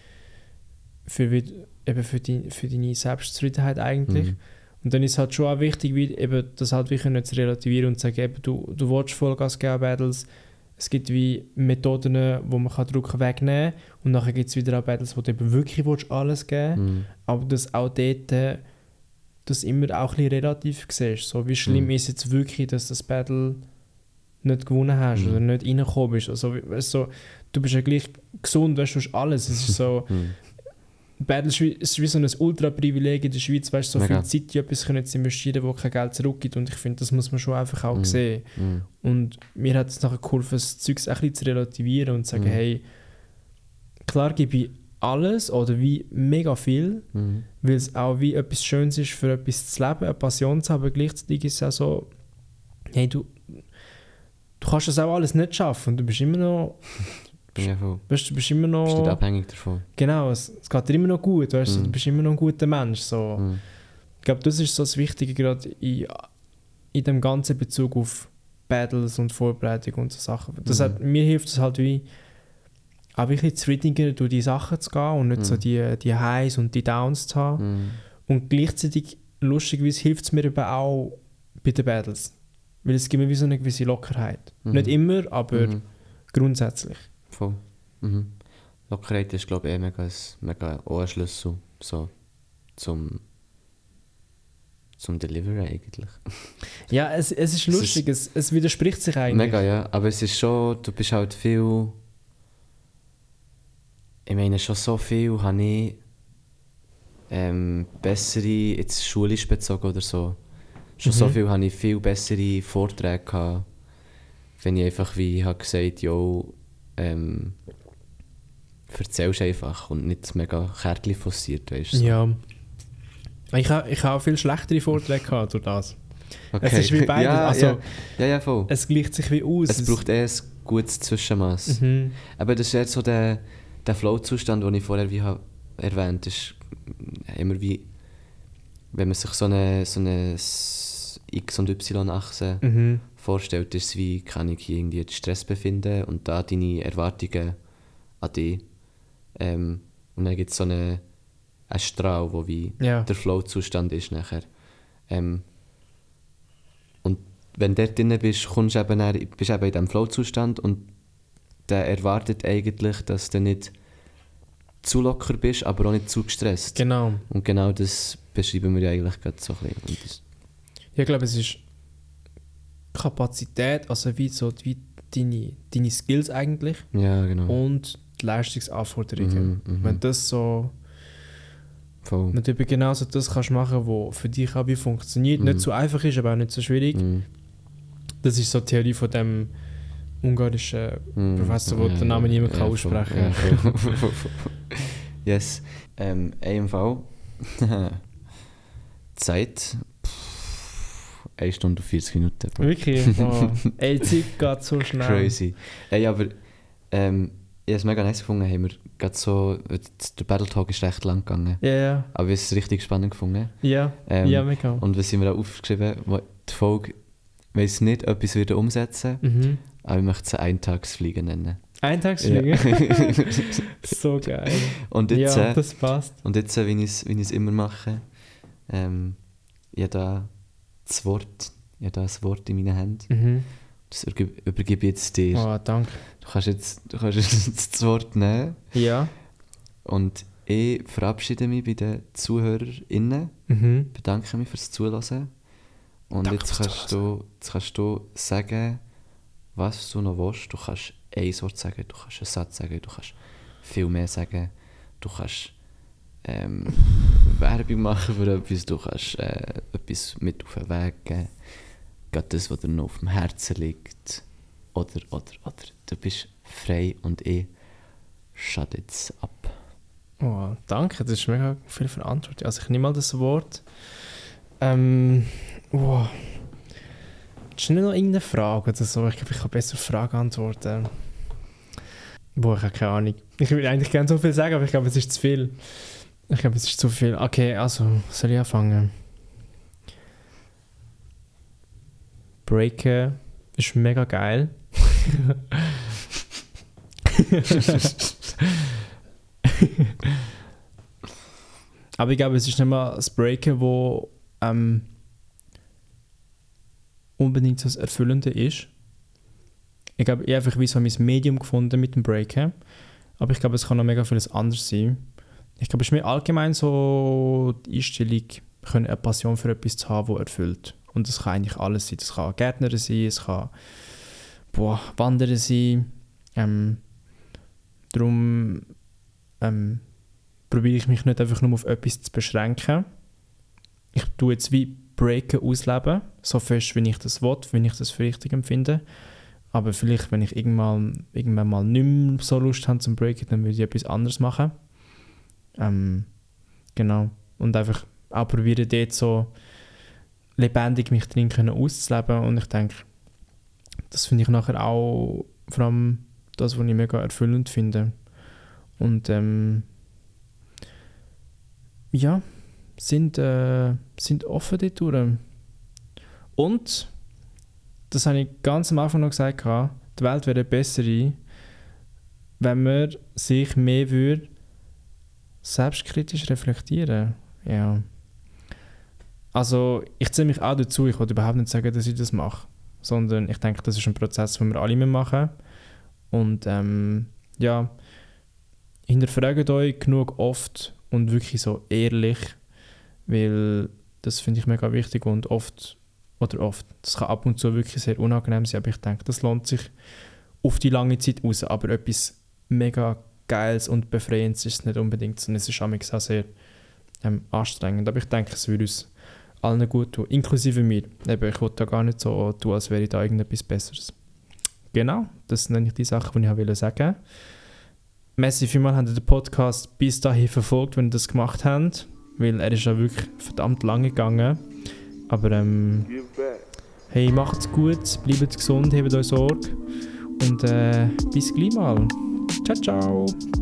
deine Selbstzufriedenheit eigentlich. Und dann ist es halt schon auch wichtig, wie, eben, das halt wie zu relativieren und zu sagen, eben, du willst Vollgas geben, Battles. Es gibt wie Methoden, wo man Druck wegnehmen kann, und nachher gibt es wieder auch Battles, wo du eben wirklich alles geben willst, aber dass auch dort das immer auch ein bisschen relativ siehst. So, wie schlimm ist jetzt wirklich, dass das Battle nicht gewonnen hast oder nicht reingekommen bist. Also, weißt du, du bist ja gleich gesund, weißt du, hast alles. Es ist so, Battle ist wie so ein Ultra-Privileg in der Schweiz, weißt du, so viel Zeit in etwas können zu investieren, wo kein Geld zurückgibt, und ich finde, das muss man schon einfach auch sehen. Und mir hat es nachher geholfen, das Zeug ein bisschen zu relativieren und zu sagen, hey, klar gebe ich alles oder wie mega viel, weil es auch wie etwas Schönes ist, für etwas zu leben, eine Passion zu haben, aber gleichzeitig ist es auch so, hey, du kannst das auch alles nicht schaffen und du bist immer noch weißt, du bist immer noch... Du bist nicht abhängig davon. Genau, es geht dir immer noch gut, weißt du, du bist immer noch ein guter Mensch. So. Ich glaube, das ist so das Wichtige, gerade in dem ganzen Bezug auf Battles und Vorbereitung und so Sachen. Mir hilft es halt wie auch wirklich zufriedeniger durch die Sachen zu gehen und nicht so die Highs und die Downs zu haben. Und gleichzeitig, lustigerweise, hilft es mir eben auch bei den Battles. Weil es gibt mir wie so eine gewisse Lockerheit. Nicht immer, aber grundsätzlich. Voll. Lockerheit ist, glaube ich, mega ein Schlüssel so, zum Delivery eigentlich. Ja, es ist lustig, es widerspricht sich eigentlich. Mega, ja. Aber es ist schon, du bist halt viel... Ich meine, schon so viel habe ich bessere, jetzt schulisch bezogen oder so, schon so viel habe ich viel bessere Vorträge gehabt, wenn ich einfach wie habe gesagt, jo, erzählst einfach und nicht mega Kärtchen forciert, weißt du. So. Ja. Ich habe auch viel schlechtere Vorträge gehabt durch das. Okay. Es ist wie beides. Ja, voll. Es gleicht sich wie aus. Es braucht ein gutes Zwischenmaß. Aber das ist jetzt so der Flow-Zustand, den ich vorher wie erwähnt habe, ist immer wie, wenn man sich so eine X- und Y-Achse vorstellt, ist es wie, kann ich hier irgendwie Stress befinden und da deine Erwartungen an dich. Und dann gibt es so einen Strahl, wo wie der Flow-Zustand ist nachher. Und wenn du dort drin bist, bist du eben in diesem Flow-Zustand und der erwartet eigentlich, dass du nicht zu locker bist, aber auch nicht zu gestresst. Genau. Und genau das beschreiben wir ja eigentlich gerade so ein bisschen. Ich glaube, es ist Kapazität, also wie deine Skills eigentlich Ja, genau. und die Leistungsanforderungen. Mhm, mhm. Wenn das so, Voll. wenn du eben genau so das kannst machen, was für dich auch wie funktioniert, nicht so einfach ist, aber auch nicht so schwierig. Mhm. Das ist so die Theorie von dem ungarischen Mhm. Professor, der den Namen niemand kann aussprechen kann. Voll. Yes. AMV. Zeit. 1 Stunde und 40 Minuten. Wirklich? Oh. Ey, die Zeit geht so schnell. Crazy. Ey, aber ich habe es mega nice gefunden, haben wir gerade so, der Battle Talk ist recht lang gegangen, Ja, aber wir haben es richtig spannend gefunden. ja, ja, mega. Und was haben wir auch aufgeschrieben, die Folge, weiss nicht, ob ich es wieder umsetzen, Mhm. aber ich möchte es Eintagsfliegen nennen. Eintagsfliegen? Ja. So geil. Und jetzt, Ja, das passt. wie ich es immer mache, ich habe da das Wort in meinen Händen. Mhm. Das übergebe ich jetzt dir. Oh, danke. Du kannst jetzt das Wort nehmen Ja. und ich verabschiede mich bei den ZuhörerInnen, Mhm. bedanke mich fürs Zuhören und Danke jetzt fürs kannst du sagen, was du noch willst. Du kannst ein Wort sagen, du kannst einen Satz sagen, du kannst viel mehr sagen, du kannst Werbung machen für etwas, du kannst etwas mit auf den Weg geben, gerade das, was dir noch auf dem Herzen liegt, oder, du bist frei und ich shut jetzt ab. Oh, danke, das ist mega viel Verantwortung. Also ich nehme mal das Wort. Wow. Ist nicht noch irgendeine Frage oder so? Ich glaube, ich kann besser Fragen antworten. Boah, ich habe keine Ahnung. Ich würde eigentlich gerne so viel sagen, aber ich glaube, es ist zu viel. Ich glaube, es ist zu viel. Okay, also, soll ich anfangen? Breaken ist mega geil. Aber ich glaube, es ist nicht mal das Breaken, wo unbedingt so das Erfüllende ist. Ich glaube, ich habe einfach wie so mein Medium gefunden mit dem Breaken. Aber ich glaube, es kann noch mega vieles anderes sein. Ich glaube, es ist mir allgemein so die Einstellung, eine Passion für etwas zu haben, das erfüllt. Und das kann eigentlich alles sein. Das kann Gärtner sein, es kann Wandern sein. Darum probiere ich mich nicht einfach nur auf etwas zu beschränken. Ich tue jetzt wie Breaken ausleben, so fest, wie ich das will, wenn ich das für richtig empfinde. Aber vielleicht, wenn ich irgendwann mal nicht mehr so Lust habe zum Breaken, dann würde ich etwas anderes machen. Genau. Und einfach auch probieren, dort so lebendig mich drin auszuleben. Und ich denke, das finde ich nachher auch vor allem das, was ich mega erfüllend finde. Und ja, sind offen dort durch. Und, das habe ich ganz am Anfang noch gesagt, die Welt wäre eine bessere, wenn man sich mehr würde selbstkritisch reflektieren. Ja. Also, ich zähle mich auch dazu, ich will überhaupt nicht sagen, dass ich das mache. Sondern ich denke, das ist ein Prozess, den wir alle machen müssen. Und ja, hinterfragt euch genug oft und wirklich so ehrlich, weil das finde ich mega wichtig und oft, das kann ab und zu wirklich sehr unangenehm sein, aber ich denke, das lohnt sich auf die lange Zeit raus, aber etwas mega Geiles und Befreiendes ist es nicht unbedingt, sondern es ist auch sehr anstrengend, aber ich denke, es würde uns allen gut tun, inklusive mir. Eben, ich wollte da gar nicht so tun, als wäre da irgendetwas Besseres. Genau, das sind eigentlich die Sachen, die ich wollte sagen. Merci vielmals, habt ihr den Podcast bis dahin verfolgt, wenn ihr das gemacht habt, weil er ist ja wirklich verdammt lange gegangen. Aber Give back. hey, macht's gut, bleibt gesund, habt euch Sorge und bis gleich mal. Ciao, ciao!